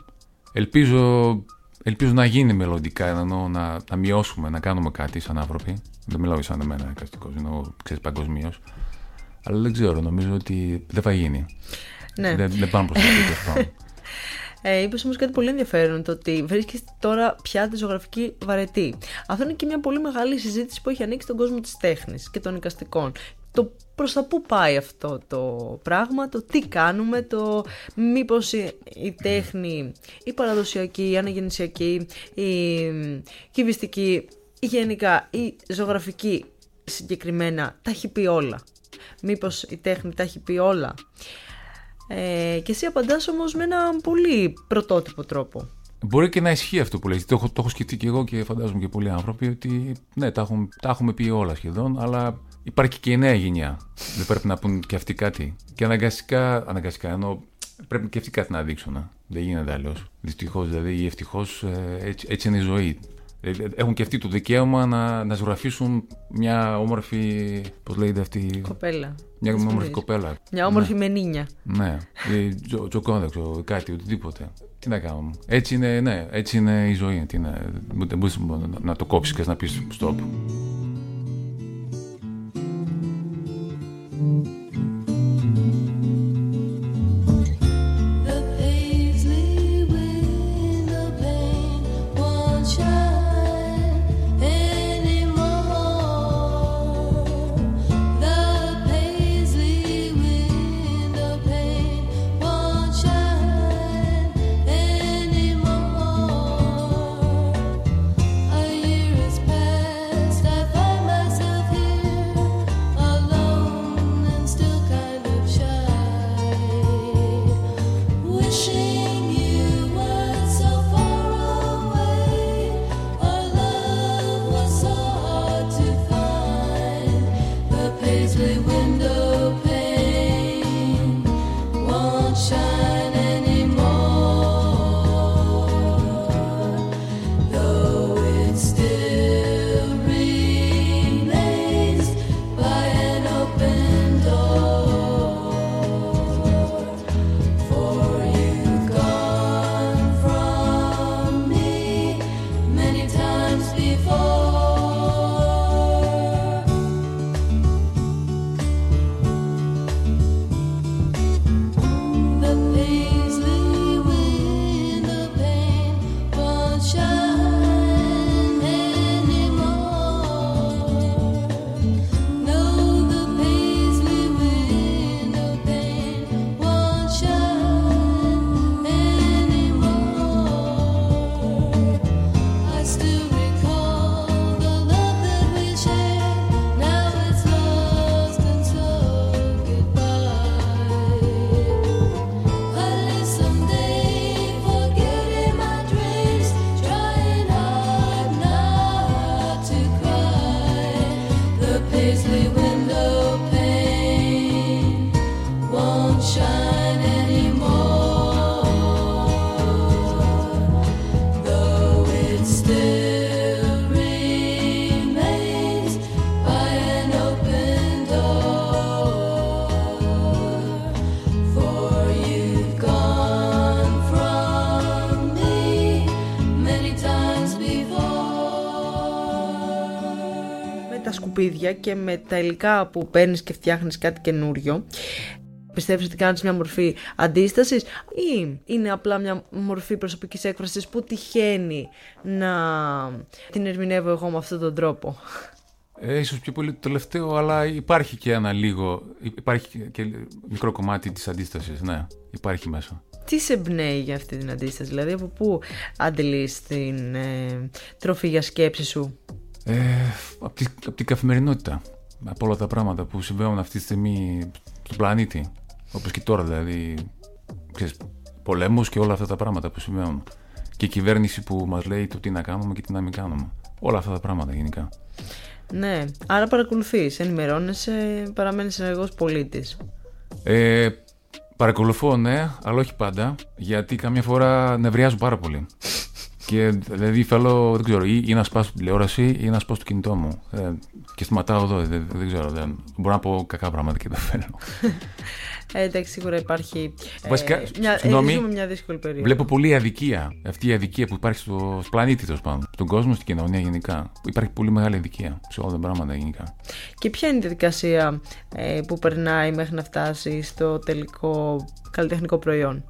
Ελπίζω να γίνει μελλοντικά, εννοώ να μειώσουμε, να κάνουμε κάτι σαν άνθρωποι. Δεν μιλάω σαν εμένα εικαστικός, εννοώ παγκοσμίως. Αλλά δεν ξέρω, νομίζω ότι δεν θα γίνει.
Ναι.
Δεν πάμε προς αυτό.
Είπες όμως κάτι πολύ ενδιαφέρον, το ότι βρίσκεις τώρα πια τη ζωγραφική βαρετή. Αυτό είναι και μια πολύ μεγάλη συζήτηση που έχει ανοίξει τον κόσμο της τέχνης και των εικαστικών. Το προς τα πού πάει αυτό το πράγμα, το τι κάνουμε, το μήπως η τέχνη, η παραδοσιακή, η αναγεννησιακή, η κυβιστική, γενικά η ζωγραφική συγκεκριμένα, τα έχει πει όλα. Μήπως η τέχνη τα έχει πει όλα. Και εσύ απαντάς όμως με έναν πολύ πρωτότυπο τρόπο.
Μπορεί και να ισχύει αυτό που λέει. Το έχω σκεφτεί και εγώ και φαντάζομαι και πολλοί άνθρωποι ότι ναι, τα έχουμε πει όλα σχεδόν, αλλά υπάρχει και η νέα γενιά. Δεν πρέπει να πούν και αυτοί κάτι. Και αναγκαστικά ενώ πρέπει και αυτοί κάτι να δείξουν. Δεν γίνεται αλλιώς. Δυστυχώς δηλαδή ή ευτυχώς έτσι είναι η ζωή. Έχουν και αυτοί το δικαίωμα να ζωγραφίσουν μια όμορφη. Πώς λέγεται αυτή.
Κοπέλα.
Μια όμορφη κοπέλα.
Μια όμορφη μενίνια.
Ναι. Ή τζοκόνδεξο, κάτι, οτιδήποτε. Τι να κάνουμε. Έτσι είναι η ζωή. Δεν μπορείς να το κόψεις και να πεις stop.
A year has passed.
τα σκουπίδια και με τα υλικά που παίρνεις και φτιάχνεις κάτι καινούριο, πιστεύεις ότι κάνεις μια μορφή αντίστασης ή είναι απλά μια μορφή προσωπικής έκφρασης που τυχαίνει να την ερμηνεύω εγώ με αυτόν τον τρόπο?
Ίσως πιο πολύ το τελευταίο, αλλά υπάρχει και ένα λίγο, υπάρχει και μικρό κομμάτι της αντίστασης, ναι, υπάρχει μέσα.
Τι σε εμπνέει για αυτή την αντίσταση, δηλαδή από πού αντιλείς την τροφή για σκέψη σου?
Από την καθημερινότητα, από όλα τα πράγματα που συμβαίνουν αυτή τη στιγμή στον πλανήτη, όπως και τώρα δηλαδή, ξέρεις, πολέμους και όλα αυτά τα πράγματα που συμβαίνουν και η κυβέρνηση που μας λέει το τι να κάνουμε και τι να μην κάνουμε, όλα αυτά τα πράγματα γενικά.
Ναι, άρα παρακολουθείς, ενημερώνεσαι, παραμένεις ενεργός πολίτης.
Παρακολουθώ, ναι, αλλά όχι πάντα, γιατί καμιά φορά νευριάζω πάρα πολύ. Και δηλαδή θέλω, δεν ξέρω, ή να σπάσω την τηλεόραση ή να σπάσω το κινητό μου. Και σταματάω εδώ, δεν ξέρω, μπορώ να πω κακά πράγματα και τα φέρνω.
Εντάξει, σίγουρα υπάρχει μια δύσκολη περίοδο.
Βλέπω πολύ αδικία. Αυτή η αδικία που υπάρχει στο πλανήτη, τέλος πάντων. Στον κόσμο, στην κοινωνία γενικά. Υπάρχει πολύ μεγάλη αδικία σε όλα τα πράγματα γενικά. Και
ποια είναι η διαδικασία που περνάει μέχρι να φτάσει στο τελικό καλλιτεχνικό προϊόν?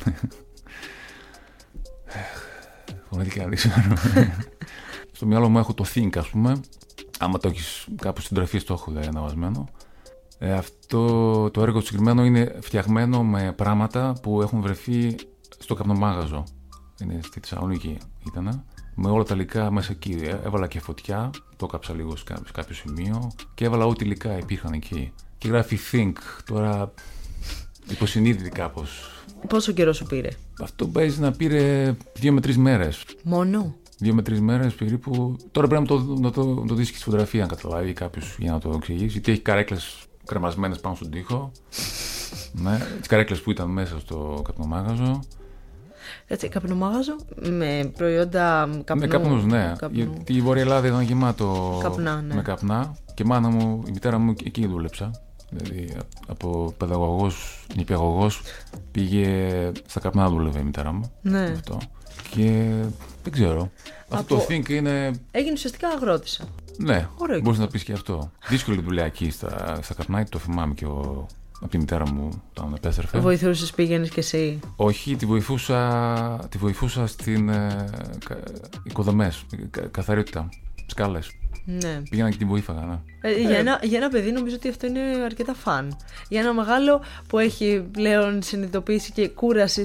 Φωνητικά δύσκολο. Στο μυαλό μου έχω το think, ας πούμε. Άμα το έχεις κάπου στην τροφή, το έχω αναβασμένο. Αυτό το έργο συγκεκριμένο είναι φτιαγμένο με πράγματα που έχουν βρεθεί στο καπνομάγαζο. Είναι στη Θεσσαλονίκη ήταν. Με όλα τα υλικά μέσα εκεί. Έβαλα και φωτιά, το κάψα λίγο σε κάποιο σημείο και έβαλα ό,τι υλικά υπήρχαν εκεί. Και γράφει think, τώρα υποσυνείδητη κάπως.
Πόσο καιρό σου πήρε?
Αυτό παίζει να πήρε 2 με 3 μέρες.
Μόνο?
2 με 3 μέρες περίπου. Τώρα πρέπει να το δεις και στη φωτογραφία, αν καταλάβει κάποιος για να το εξηγήσει. Γιατί έχει καρέκλες κρεμασμένες πάνω στον τοίχο. Ναι, τις καρέκλες που ήταν μέσα στο καπνομάγαζο.
Έτσι, καπνομάγαζο με προϊόντα καπνού.
Με καπνούς, ναι. Γιατί η Βόρεια Ελλάδα ήταν γεμάτο
καπνά, ναι.
Με καπνά. Και η μητέρα μου εκεί δούλεψα. Δηλαδή από παιδαγωγός, νηπιαγωγός, πήγε στα καπνά να δούλευε η μητέρα μου.
Ναι.
Αυτό. Και δεν ξέρω. Αυτό το think είναι.
Έγινε ουσιαστικά αγρότησα.
Ναι, μπορείς να πεις και αυτό. Δύσκολη δουλειά εκεί στα καπνά, το θυμάμαι και από τη μητέρα μου όταν επέστρεφε.
Βοηθούσες, πήγαινες κι εσύ? Όχι,
τη βοηθούσα στην οικοδομές, καθαρότητα, σκάλες.
Ναι.
Πήγαινα και την βοήθαγα, ναι.
Για ένα παιδί νομίζω ότι αυτό είναι αρκετά φαν. Για ένα μεγάλο που έχει πλέον συνειδητοποιήσει και κούραση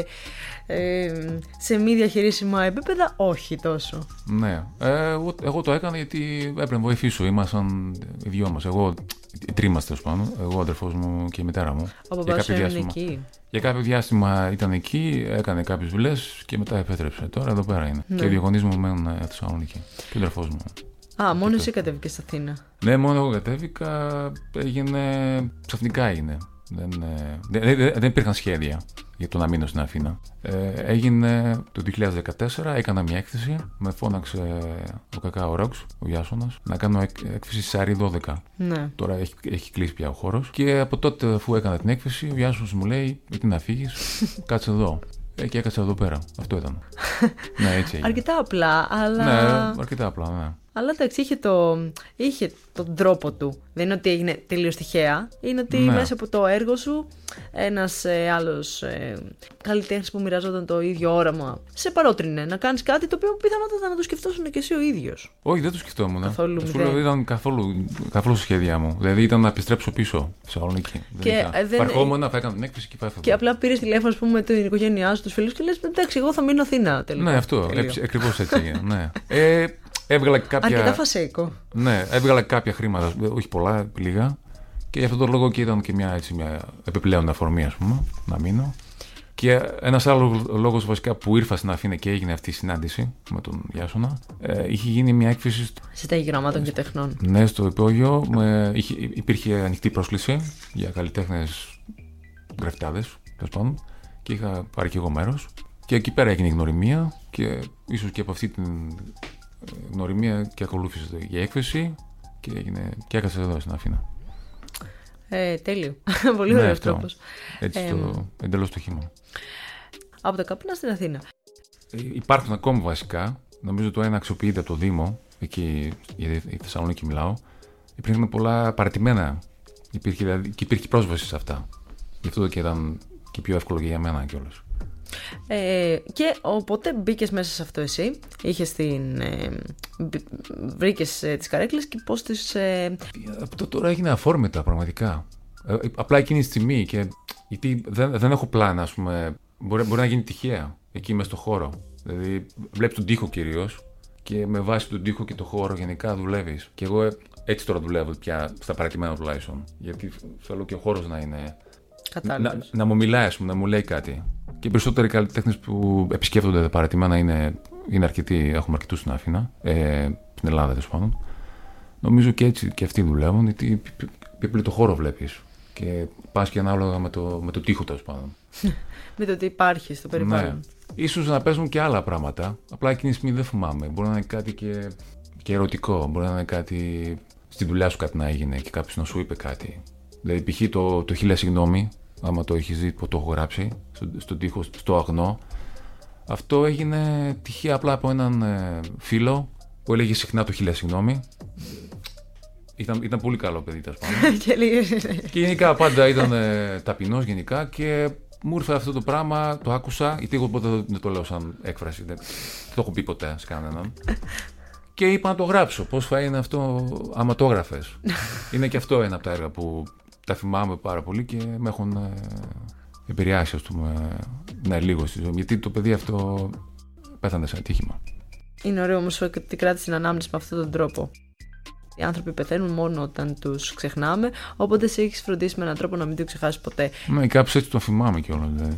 σε μη διαχειρίσιμα επίπεδα, όχι τόσο.
Ναι. Εγώ το έκανα γιατί έπρεπε να βοηθήσω. Ήμασταν οι δυο μας. Εγώ, οι τρεις μας τέλος πάντων. Εγώ, ο αδερφός μου και η μητέρα μου.
Ο παπάς σου είναι εκεί?
Για κάποιο διάστημα ήταν εκεί, έκανε κάποιες δουλειές και μετά επέστρεψε. Τώρα εδώ πέρα είναι. Ναι. Και οι δύο γονείς μου μένουν στη Θεσσαλονίκη. Και ο αδερφός μου.
Μόνο εσύ κατέβηκες στην Αθήνα?
Ναι, μόνο εγώ κατέβηκα. Ξαφνικά έγινε. Δεν υπήρχαν σχέδια για το να μείνω στην Αθήνα. Έγινε το 2014, έκανα μια έκθεση. Με φώναξε ο Κακάο Ρόξ, ο Γιάσονας, να κάνω έκθεση σε Σαρή 12.
Ναι.
Τώρα έχει κλείσει πια ο χώρος. Και από τότε, αφού έκανα την έκθεση, ο Γιάσονας μου λέει: γιατί να φύγεις, κάτσε εδώ. Και έκατσα εδώ πέρα. Αυτό ήταν. Ναι, έτσι έγινε.
Αρκετά απλά, αλλά.
Ναι, αρκετά απλά, ναι.
Αλλά εντάξει, είχε τον τρόπο του. Δεν είναι ότι έγινε τελείως τυχαία. Είναι ότι μέσα από το έργο σου ένας άλλος καλλιτέχνης που μοιραζόταν το ίδιο όραμα σε παρότρινε να κάνεις κάτι το οποίο πιθανότατα να το σκεφτόσουν και εσύ ο ίδιος.
Όχι, δεν το σκεφτόμουν.
Καθόλου.
Δεν ήταν καθόλου στη σχέδιά μου. Δηλαδή ήταν να επιστρέψω πίσω σε Θεσσαλονίκη. Παρχόμουν, θα έκανα την έκθεση και έφευγα.
Και απλά πήρες τηλέφωνο με την οικογένειά σου, τους φίλους και λες: εντάξει, εγώ θα μείνω Αθήνα τελικά.
Ναι, αυτό. Ακριβώς έτσι έγινε. Ναι. Έβγαλα κάποια.
Αρκετά φασέικο.
Ναι, έβγαλα κάποια χρήματα, όχι πολλά, λίγα. Και γι' αυτόν τον λόγο και ήταν και μια επιπλέον αφορμή, ας πούμε, να μείνω. Και ένας άλλος λόγος βασικά που ήρθα στην Αθήνα και έγινε αυτή η συνάντηση με τον Γιάσονα, είχε γίνει μια έκθεση.
Συνταγή Γραμμάτων και Τεχνών.
Ναι, στο υπόγειο. Υπήρχε ανοιχτή πρόσκληση για καλλιτέχνες γραφτάδες, τέλος πάντων. Και είχα πάρει και εγώ μέρος. Και εκεί πέρα έγινε η γνωριμία και ίσως και από αυτή την γνωριμία και ακολούθησε η έκθεση και έκατσε εδώ στην Αθήνα.
Τέλειο. Πολύ ωραίος τρόπος.
Έτσι εντελώς το χειμώνα.
Από τα καπνά στην Αθήνα.
Υπάρχουν ακόμα βασικά. Νομίζω το ένα αξιοποιείται από το Δήμο. εκεί, γιατί η Θεσσαλονίκη μιλάω, υπήρχαν πολλά παρατημένα. Και υπήρχε πρόσβαση σε αυτά. Γι' αυτό και ήταν και πιο εύκολο και για μένα κιόλας.
Και οπότε μπήκες μέσα σε αυτό εσύ, βρήκες τις καρέκλες και πώς τις...
Αυτό τώρα έγινε αφόρμητα πραγματικά. Απλά εκείνη τη στιγμή, γιατί δεν έχω πλάνα, ας πούμε, μπορεί να γίνει τυχαία εκεί μέσα στο χώρο. Δηλαδή βλέπεις τον τοίχο κυρίως και με βάση τον τοίχο και το χώρο γενικά δουλεύεις. Και εγώ έτσι τώρα δουλεύω πια στα παρατημένα τουλάχιστον. Γιατί θέλω και ο χώρος να είναι... Να μου μιλάει, ας πούμε, να μου λέει κάτι. Και οι περισσότεροι καλλιτέχνες που επισκέφτονται τα παρατημένα είναι αρκετοί, έχουμε αρκετούς στην Αθήνα, στην Ελλάδα τέλος πάντων. Νομίζω και έτσι και αυτοί δουλεύουν, γιατί πιο το χώρο βλέπεις. Και πας και ανάλογα με το τοίχο τέλος πάντων.
Με το τι υπάρχει στο περιβάλλον.
Ναι. Ίσως να παίζουν και άλλα πράγματα. Απλά εκείνη τη στιγμή δεν θυμάμαι. Μπορεί να είναι κάτι και ερωτικό. Μπορεί να είναι κάτι στη δουλειά σου, κάτι να έγινε και κάποιος να σου είπε κάτι. Δηλαδή, π.χ. το 1000 συγγνώμη, άμα το έχεις δει που το έχω γράψει στον τοίχο, στο αγνό. Αυτό έγινε τυχαία απλά από έναν φίλο που έλεγε συχνά το 1000 συγγνώμη. Ήταν πολύ καλό παιδί, τέλος πάντων. Και γενικά πάντα ήταν ταπεινός γενικά και μου ήρθε αυτό το πράγμα, το άκουσα, γιατί εγώ ποτέ δεν το λέω σαν έκφραση, δεν το έχω πει ποτέ σε κανέναν. Και είπα να το γράψω. Πώς θα είναι αυτό άμα το έγραφες. Είναι και αυτό ένα από τα έργα που τα θυμάμαι πάρα πολύ και με έχουν επηρεάσει, ας πούμε, λίγο στη ζωή. Γιατί το παιδί αυτό πέθανε σε ατύχημα.
Είναι ωραίο όμως ότι κράτησε την ανάμνηση με αυτόν τον τρόπο. Οι άνθρωποι πεθαίνουν μόνο όταν τους ξεχνάμε, οπότε εσύ έχεις φροντίσει με έναν τρόπο να μην το ξεχάσεις ποτέ.
Ναι, κάπως έτσι το θυμάμαι κιόλας, δηλαδή.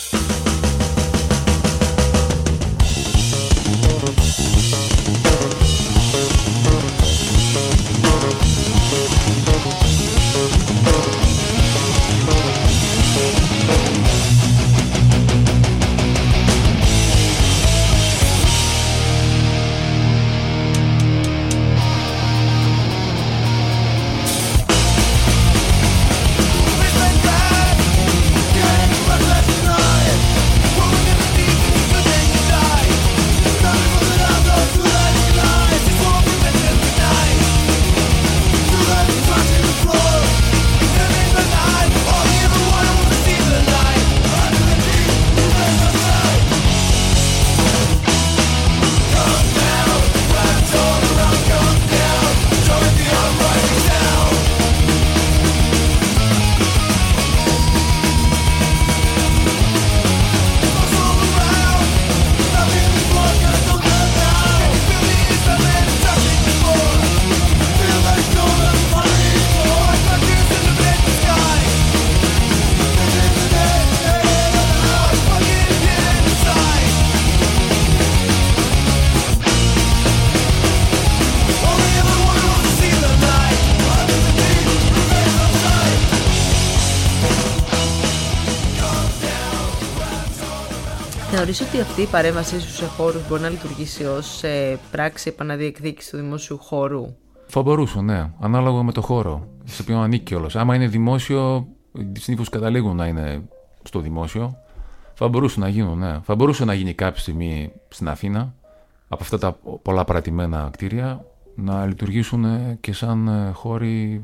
Θεωρείς ότι αυτή η παρέμβασή σου σε χώρους μπορεί να λειτουργήσει ως πράξη επαναδιεκδίκηση του δημόσιου χώρου?
Θα μπορούσε, ναι. Ανάλογα με το χώρο σε ποιον ανήκει κιόλας. Άμα είναι δημόσιο, συνήθως καταλήγουν να είναι στο δημόσιο. Θα μπορούσε να γίνουν, ναι. Θα μπορούσε να γίνει κάποια στιγμή στην Αθήνα, από αυτά τα πολλά παρατημένα κτίρια, να λειτουργήσουν και σαν χώροι.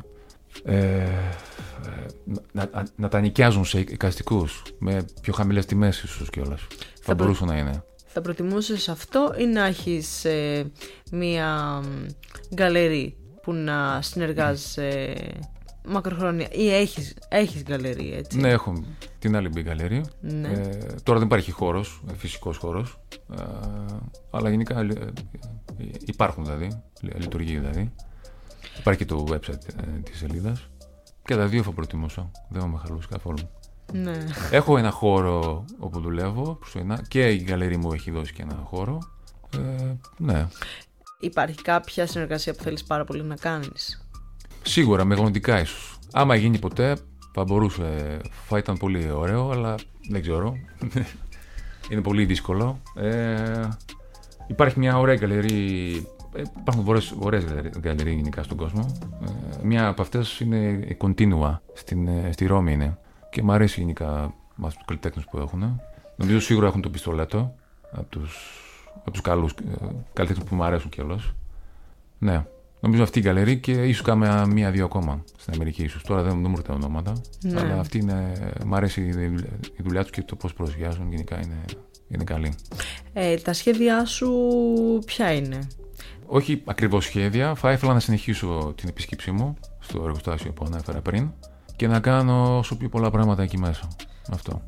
Να τα νοικιάζουν σε εικαστικούς με πιο χαμηλές τιμές ίσως κιόλας. Θα μπορούσε να είναι.
Θα προτιμούσες αυτό ή να έχεις μία γκαλερί που να συνεργάζεσαι μακροχρόνια, ή έχεις γκαλερί, έτσι?
Ναι, έχω την άλλη μπει γκαλερί.
Ναι.
Τώρα δεν υπάρχει χώρος, φυσικός χώρος, αλλά γενικά υπάρχουν, δηλαδή, λειτουργεί δηλαδή. Υπάρχει και το website της σελίδας. Και τα δύο θα προτιμούσα. Δεν με χαλούσε καθόλου.
Ναι.
Έχω ένα χώρο όπου δουλεύω και η γκαλερί μου έχει δώσει και ένα χώρο. Ναι.
Υπάρχει κάποια συνεργασία που θέλεις πάρα πολύ να κάνεις?
Σίγουρα, μελλοντικά ίσως. Άμα γίνει ποτέ, θα μπορούσε. Θα ήταν πολύ ωραίο, αλλά δεν ξέρω. Είναι πολύ δύσκολο. Υπάρχει μια ωραία γκαλερί. Υπάρχουν ωραίες γκαλερί γενικά στον κόσμο. Μια από αυτές είναι η Continua, στη Ρώμη είναι. Και μου αρέσει γενικά τους καλλιτέχνες που έχουν. Νομίζω σίγουρα έχουν το πιστολέτο από τους καλούς καλλιτέχνες που μου αρέσουν κιόλας. Ναι. Νομίζω αυτή η γκαλερί και ίσως κάμε μία-δύο ακόμα στην Αμερική. Ίσως. Τώρα δεν μου έρχονται τα ονόματα. Ναι. Αλλά αυτή είναι. Μ' αρέσει η δουλειά του και το πώς προσγειάζουν. Γενικά είναι καλή.
Τα σχέδιά σου ποια είναι?
Όχι ακριβώς σχέδια. Θα ήθελα να συνεχίσω την επίσκεψή μου στο εργοστάσιο που ανέφερα πριν και να κάνω όσο πιο πολλά πράγματα εκεί μέσα. Αυτό.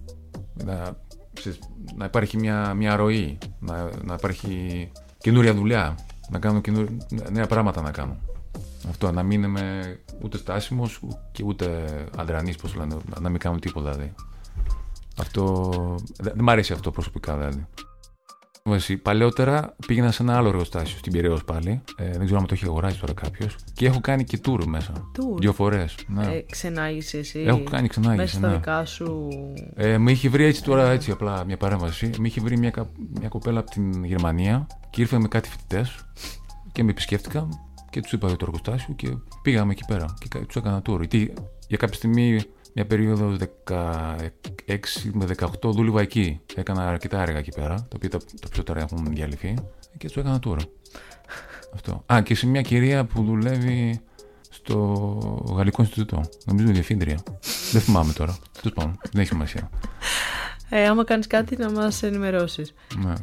Να υπάρχει μια ροή, να υπάρχει καινούρια δουλειά, να κάνω νέα πράγματα να κάνω. Αυτό, να μην είμαι ούτε στάσιμος και ούτε αδρανής, πώς λένε, να μην κάνω τίποτα δηλαδή. Αυτό, δεν μ' αρέσει αυτό προσωπικά δηλαδή. Παλαιότερα πήγαινα σε ένα άλλο εργοστάσιο στην Πειραιώς πάλι. Δεν ξέρω αν το έχει αγοράσει τώρα κάποιος. Και έχω κάνει και tour μέσα.
Tour.
2 φορές. Ναι.
Ξενάγησε εσύ.
Έχω κάνει ξενάγηση.
Μέσα στα δικά σου.
Με είχε βρει έτσι τώρα, έτσι απλά μια παρέμβαση. Με είχε βρει μια κοπέλα από την Γερμανία και ήρθε με κάτι φοιτητές και με επισκέφτηκαν και τους είπα για το εργοστάσιο και πήγαμε εκεί πέρα και τους έκανα tour. Γιατί για κάποια στιγμή. Μια περίοδο 16 με 18 δούλευα εκεί. Έκανα αρκετά έργα εκεί πέρα, τα οποία τα περισσότερα έχουν διαλυθεί και του έκανα τώρα. Αυτό. Και σε μια κυρία που δουλεύει στο Γαλλικό Ινστιτούτο. Νομίζω είναι διευθύντρια. Δεν θυμάμαι τώρα. Τέλος πάντων, δεν έχει σημασία.
Άμα κάνεις κάτι να μας ενημερώσεις.
Ναι,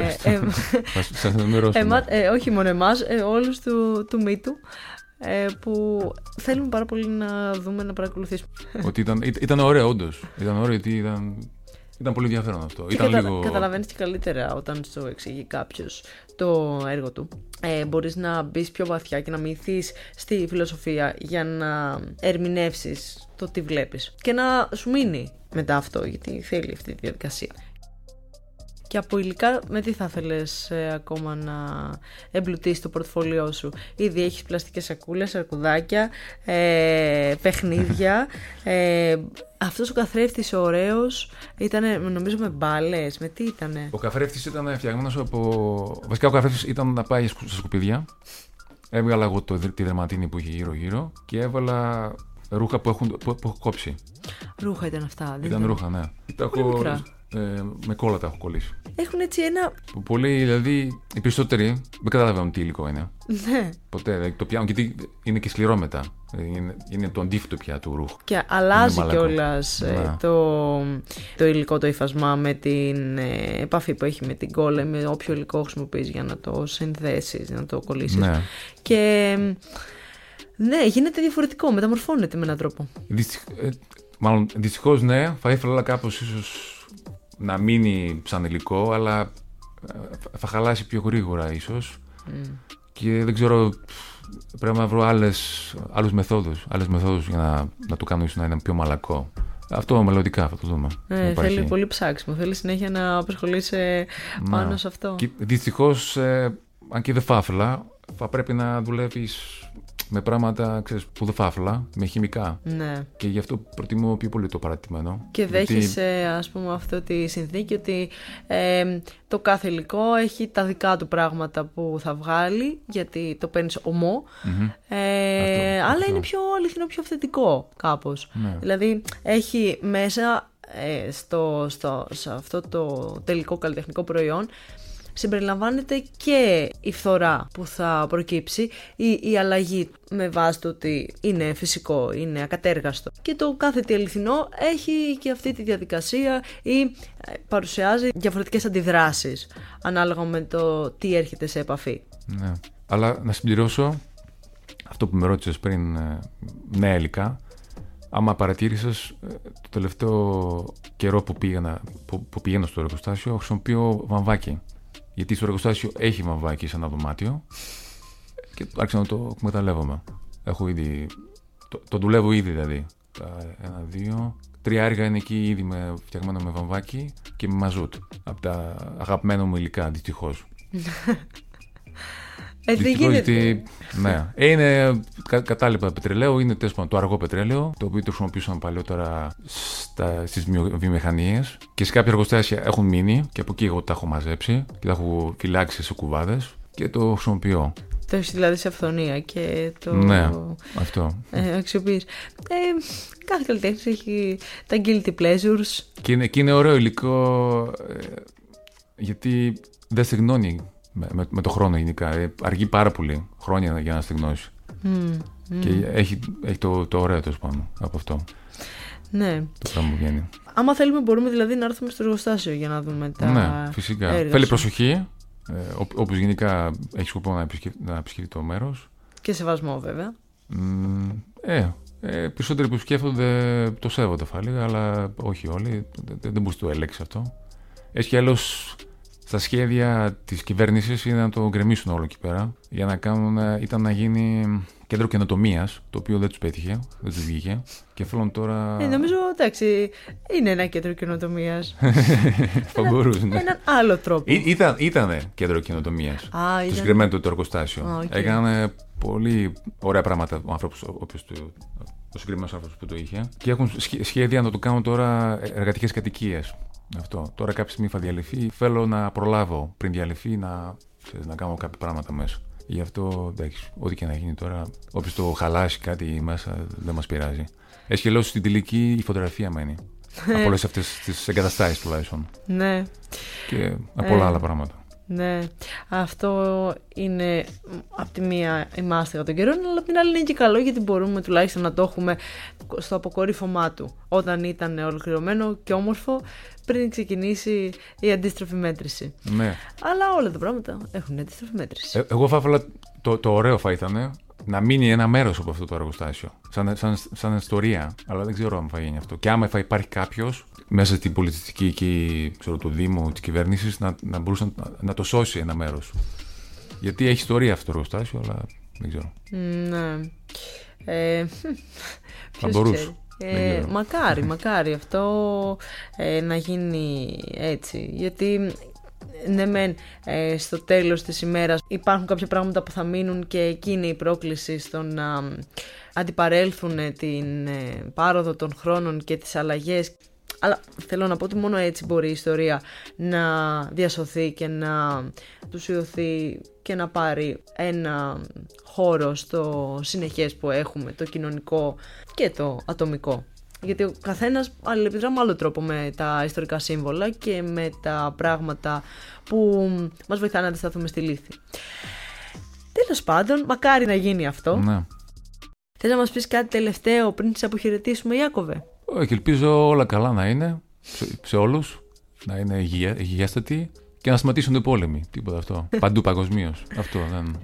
σας ενημερώσω.
Όχι μόνο εμάς, όλους του Μήτου. Που θέλουμε πάρα πολύ να δούμε, να παρακολουθήσουμε.
Ότι ήταν ωραίο, όντως. Ήταν ωραίο γιατί ήταν πολύ ενδιαφέρον αυτό.
Καταλαβαίνεις και καλύτερα όταν σου εξηγεί κάποιος το έργο του. Μπορείς να μπεις πιο βαθιά και να μυηθείς στη φιλοσοφία για να ερμηνεύσεις το τι βλέπεις. Και να σου μείνει μετά αυτό, γιατί θέλει αυτή τη διαδικασία. Και από υλικά, με τι θα ήθελες ακόμα να εμπλουτίσεις το πορτφόλιό σου? Ήδη έχεις πλαστικές σακούλες, αρκουδάκια, παιχνίδια. Αυτός ο καθρέφτης ο ωραίος ήταν, νομίζω, με μπάλες. Με τι ήτανε?
Ο καθρέφτης ήταν φτιαγμένος από. Βασικά ο καθρέφτης ήταν να πάει στα σκουπίδια. Έβγαλα εγώ τη δερματίνη που είχε γύρω-γύρω και έβαλα ρούχα που έχω κόψει.
Ρούχα ήταν αυτά?
Ήταν ρούχα, ναι. Με κόλλα τα έχω κολλήσει.
Έχουν έτσι ένα.
Πολλοί, δηλαδή, οι περισσότεροι δεν καταλαβαίνουν τι υλικό είναι.
Ναι.
Ποτέ. Δηλαδή, το πιάνουν γιατί είναι και σκληρό μετά. Είναι το αντίθετο πια του ρούχου.
Και αλλάζει κιόλας το υλικό, το υφασμά με την επαφή που έχει με την κόλλα, με όποιο υλικό χρησιμοποιείς για να το συνδέσεις, να το κολλήσεις.
Ναι.
Και ναι, γίνεται διαφορετικό, μεταμορφώνεται με έναν τρόπο.
Μάλλον δυστυχώς ναι, θα ήθελα κάπως ίσως να μείνει σαν υλικό, αλλά θα χαλάσει πιο γρήγορα ίσως. Και δεν ξέρω, πρέπει να βρω άλλες μεθόδους για να το κάνω ίσως να είναι πιο μαλακό. Αυτό μελλοντικά θα το δούμε.
Θέλει πολύ ψάξιμο, θέλει συνέχεια να απασχολείσαι πάνω σε αυτό.
Και δυστυχώς, αν και δεν θα ήθελα, θα πρέπει να δουλεύεις με πράγματα, ξέρεις, που δεν θα ήθελα, με χημικά.
Ναι.
Και γι' αυτό προτιμώ πιο πολύ το παρατημένο.
Και δέχεσαι, ας πούμε, αυτό τη συνθήκη ότι το κάθε υλικό έχει τα δικά του πράγματα που θα βγάλει, γιατί το παίρνεις ομό, αλλά είναι πιο αληθινό, πιο αυθεντικό κάπως.
Ναι.
Δηλαδή έχει μέσα σε αυτό το τελικό καλλιτεχνικό προϊόν συμπεριλαμβάνεται και η φθορά που θα προκύψει ή η αλλαγή με βάση το ότι είναι φυσικό, είναι ακατέργαστο. Και το κάθε τι αληθινό έχει και αυτή τη διαδικασία ή παρουσιάζει διαφορετικές αντιδράσεις ανάλογα με το τι έρχεται σε επαφή.
Ναι. Αλλά να συμπληρώσω αυτό που με ρώτησες πριν, νέα υλικά. Άμα παρατήρησες, το τελευταίο καιρό που πηγαίνω στο εργοστάσιο χρησιμοποιώ βαμβάκι. Γιατί στο εργοστάσιο έχει βαμβάκι σε ένα δωμάτιο και άρχισα να το εκμεταλλεύομαι. Έχω ήδη. Το δουλεύω ήδη δηλαδή. 1, 2, 3 έργα είναι εκεί ήδη φτιαγμένο με βαμβάκι και με μαζούτ. Από τα αγαπημένα μου υλικά, δυστυχώς.
Δυστυχώς
γιατί. Ναι. Είναι κατάλοιπα πετρελαίου, είναι το αργό πετρέλαιο, το οποίο το χρησιμοποιούσαν παλιότερα στις βιομηχανίες και σε κάποια εργοστάσια έχουν μείνει και από εκεί εγώ τα έχω μαζέψει και τα έχω φυλάξει σε κουβάδες και το χρησιμοποιώ.
Το έχεις δηλαδή σε αυθονία και το.
Ναι, αυτό.
Αξιοποιείς. Κάθε καλλιτέχνης έχει τα guilty pleasures.
Και είναι ωραίο υλικό γιατί δεν στεγνώνει με το χρόνο γενικά. Αργεί πάρα πολύ χρόνια για να στεγνώσει. Και έχει το ωραίο τέλος πάντων από αυτό.
Ναι.
Το πράγμα που βγαίνει.
Άμα θέλουμε, μπορούμε δηλαδή να έρθουμε στο εργοστάσιο για να δούμε τα.
Ναι, φυσικά. Θέλει προσοχή. Όπως γενικά έχει σκοπό να επισκεφτεί το μέρος. Και
σεβασμό, βέβαια.
Περισσότεροι που σκέφτονται το σέβονται, θα έλεγα, αλλά όχι όλοι. Δεν μπορεί να το ελέγξει αυτό. Έτσι κι αλλιώς στα σχέδια της κυβέρνησης είναι να το γκρεμίσουν όλο εκεί πέρα. Για να κάνουν, ήταν να γίνει κέντρο καινοτομίας, το οποίο δεν τους πέτυχε, δεν τους βγήκε. Και θέλουν τώρα.
Νομίζω, εντάξει, είναι ένα κέντρο καινοτομίας.
Θα μπορούσε.
Έναν άλλο τρόπο.
Ήτανε κέντρο καινοτομίας. Το συγκεκριμένο το εργοστάσιο.
Okay.
Έκανε πολύ ωραία πράγματα ο άνθρωπος, ο συγκεκριμένος άνθρωπος που το είχε. Και έχουν σχέδια να το κάνουν τώρα εργατικές κατοικίες. Αυτό. Τώρα κάποια στιγμή θα διαλυθεί. Θέλω να προλάβω πριν διαλυθεί να κάνω κάποια πράγματα μέσα. Γι' αυτό, εντάξει, ό,τι και να γίνει τώρα, όποιος το χαλάσει κάτι μέσα δεν μας πειράζει. Έτσι και λέω στην τελική η φωτογραφία μένει. Από όλες αυτές τις εγκαταστάσεις τουλάχιστον.
Ναι.
Και από πολλά άλλα πράγματα.
Ναι, αυτό είναι από τη μία η μάστιγα των καιρών, αλλά από την άλλη είναι και καλό γιατί μπορούμε τουλάχιστον να το έχουμε στο αποκορύφωμά του όταν ήταν ολοκληρωμένο και όμορφο πριν ξεκινήσει η αντίστροφη μέτρηση.
Ναι.
Αλλά όλα τα πράγματα έχουν αντίστροφη μέτρηση.
Εγώ θα ήθελα το ωραίο θα ήταν να μείνει ένα μέρος από αυτό το εργοστάσιο. Σαν ιστορία. Αλλά δεν ξέρω αν θα γίνει αυτό. Και άμα θα υπάρχει κάποιος μέσα στην πολιτιστική του Δήμου, της κυβέρνησης, να μπορούσε να το σώσει ένα μέρος. Γιατί έχει ιστορία αυτό το εργοστάσιο, αλλά δεν ξέρω.
Ναι.
Θα μπορούσε.
Μακάρι αυτό να γίνει έτσι. Γιατί ναι μεν στο τέλος της ημέρας υπάρχουν κάποια πράγματα που θα μείνουν και εκεί είναι η πρόκληση στο να αντιπαρέλθουν την πάροδο των χρόνων και τις αλλαγές. Αλλά θέλω να πω ότι μόνο έτσι μπορεί η ιστορία να διασωθεί και να τους ιωθεί και να πάρει ένα χώρο στο συνεχές που έχουμε, το κοινωνικό και το ατομικό. Γιατί ο καθένας αλληλεπιδρά με άλλο τρόπο με τα ιστορικά σύμβολα και με τα πράγματα που μας βοηθάνε να αντισταθούμε στη λύθη. Τέλος πάντων, μακάρι να γίνει αυτό.
Ναι.
Θες να μας πεις κάτι τελευταίο πριν σε αποχαιρετήσουμε, Ιάκωβε?
Όχι, ελπίζω όλα καλά να είναι σε όλους, να είναι υγιέστατοι και να σταματήσουν οι πόλεμοι. Τίποτα αυτό. Παντού παγκοσμίως. Αυτό δεν.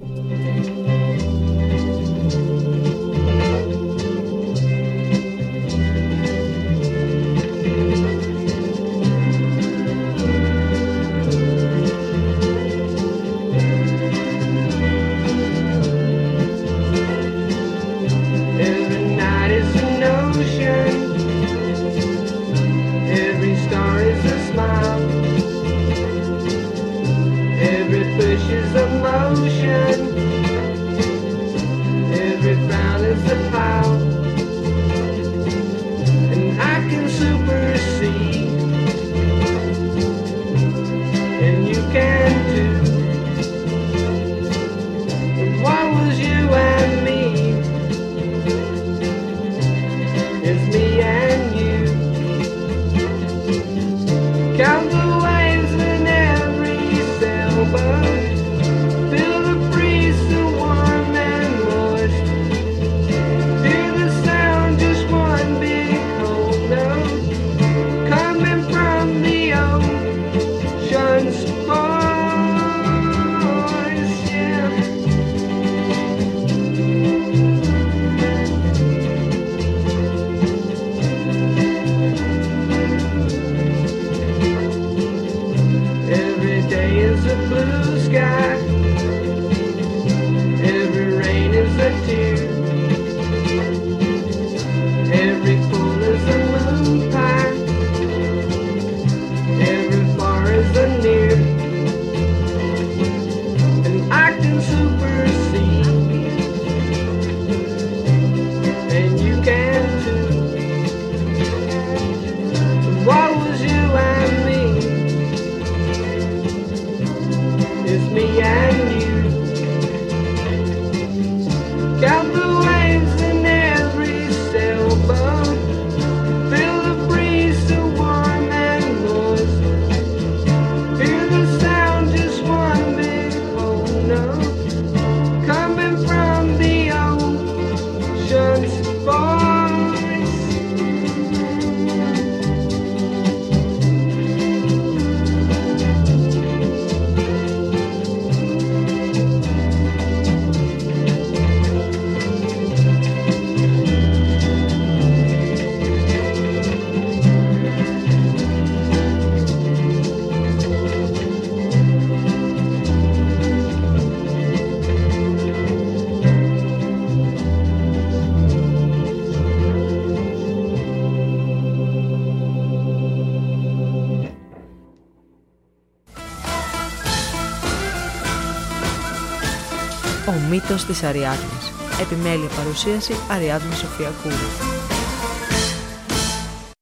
Ο μύθος της Αριάδνης. Επιμέλεια παρουσίαση Αριάδνη Σοφία Κούρου.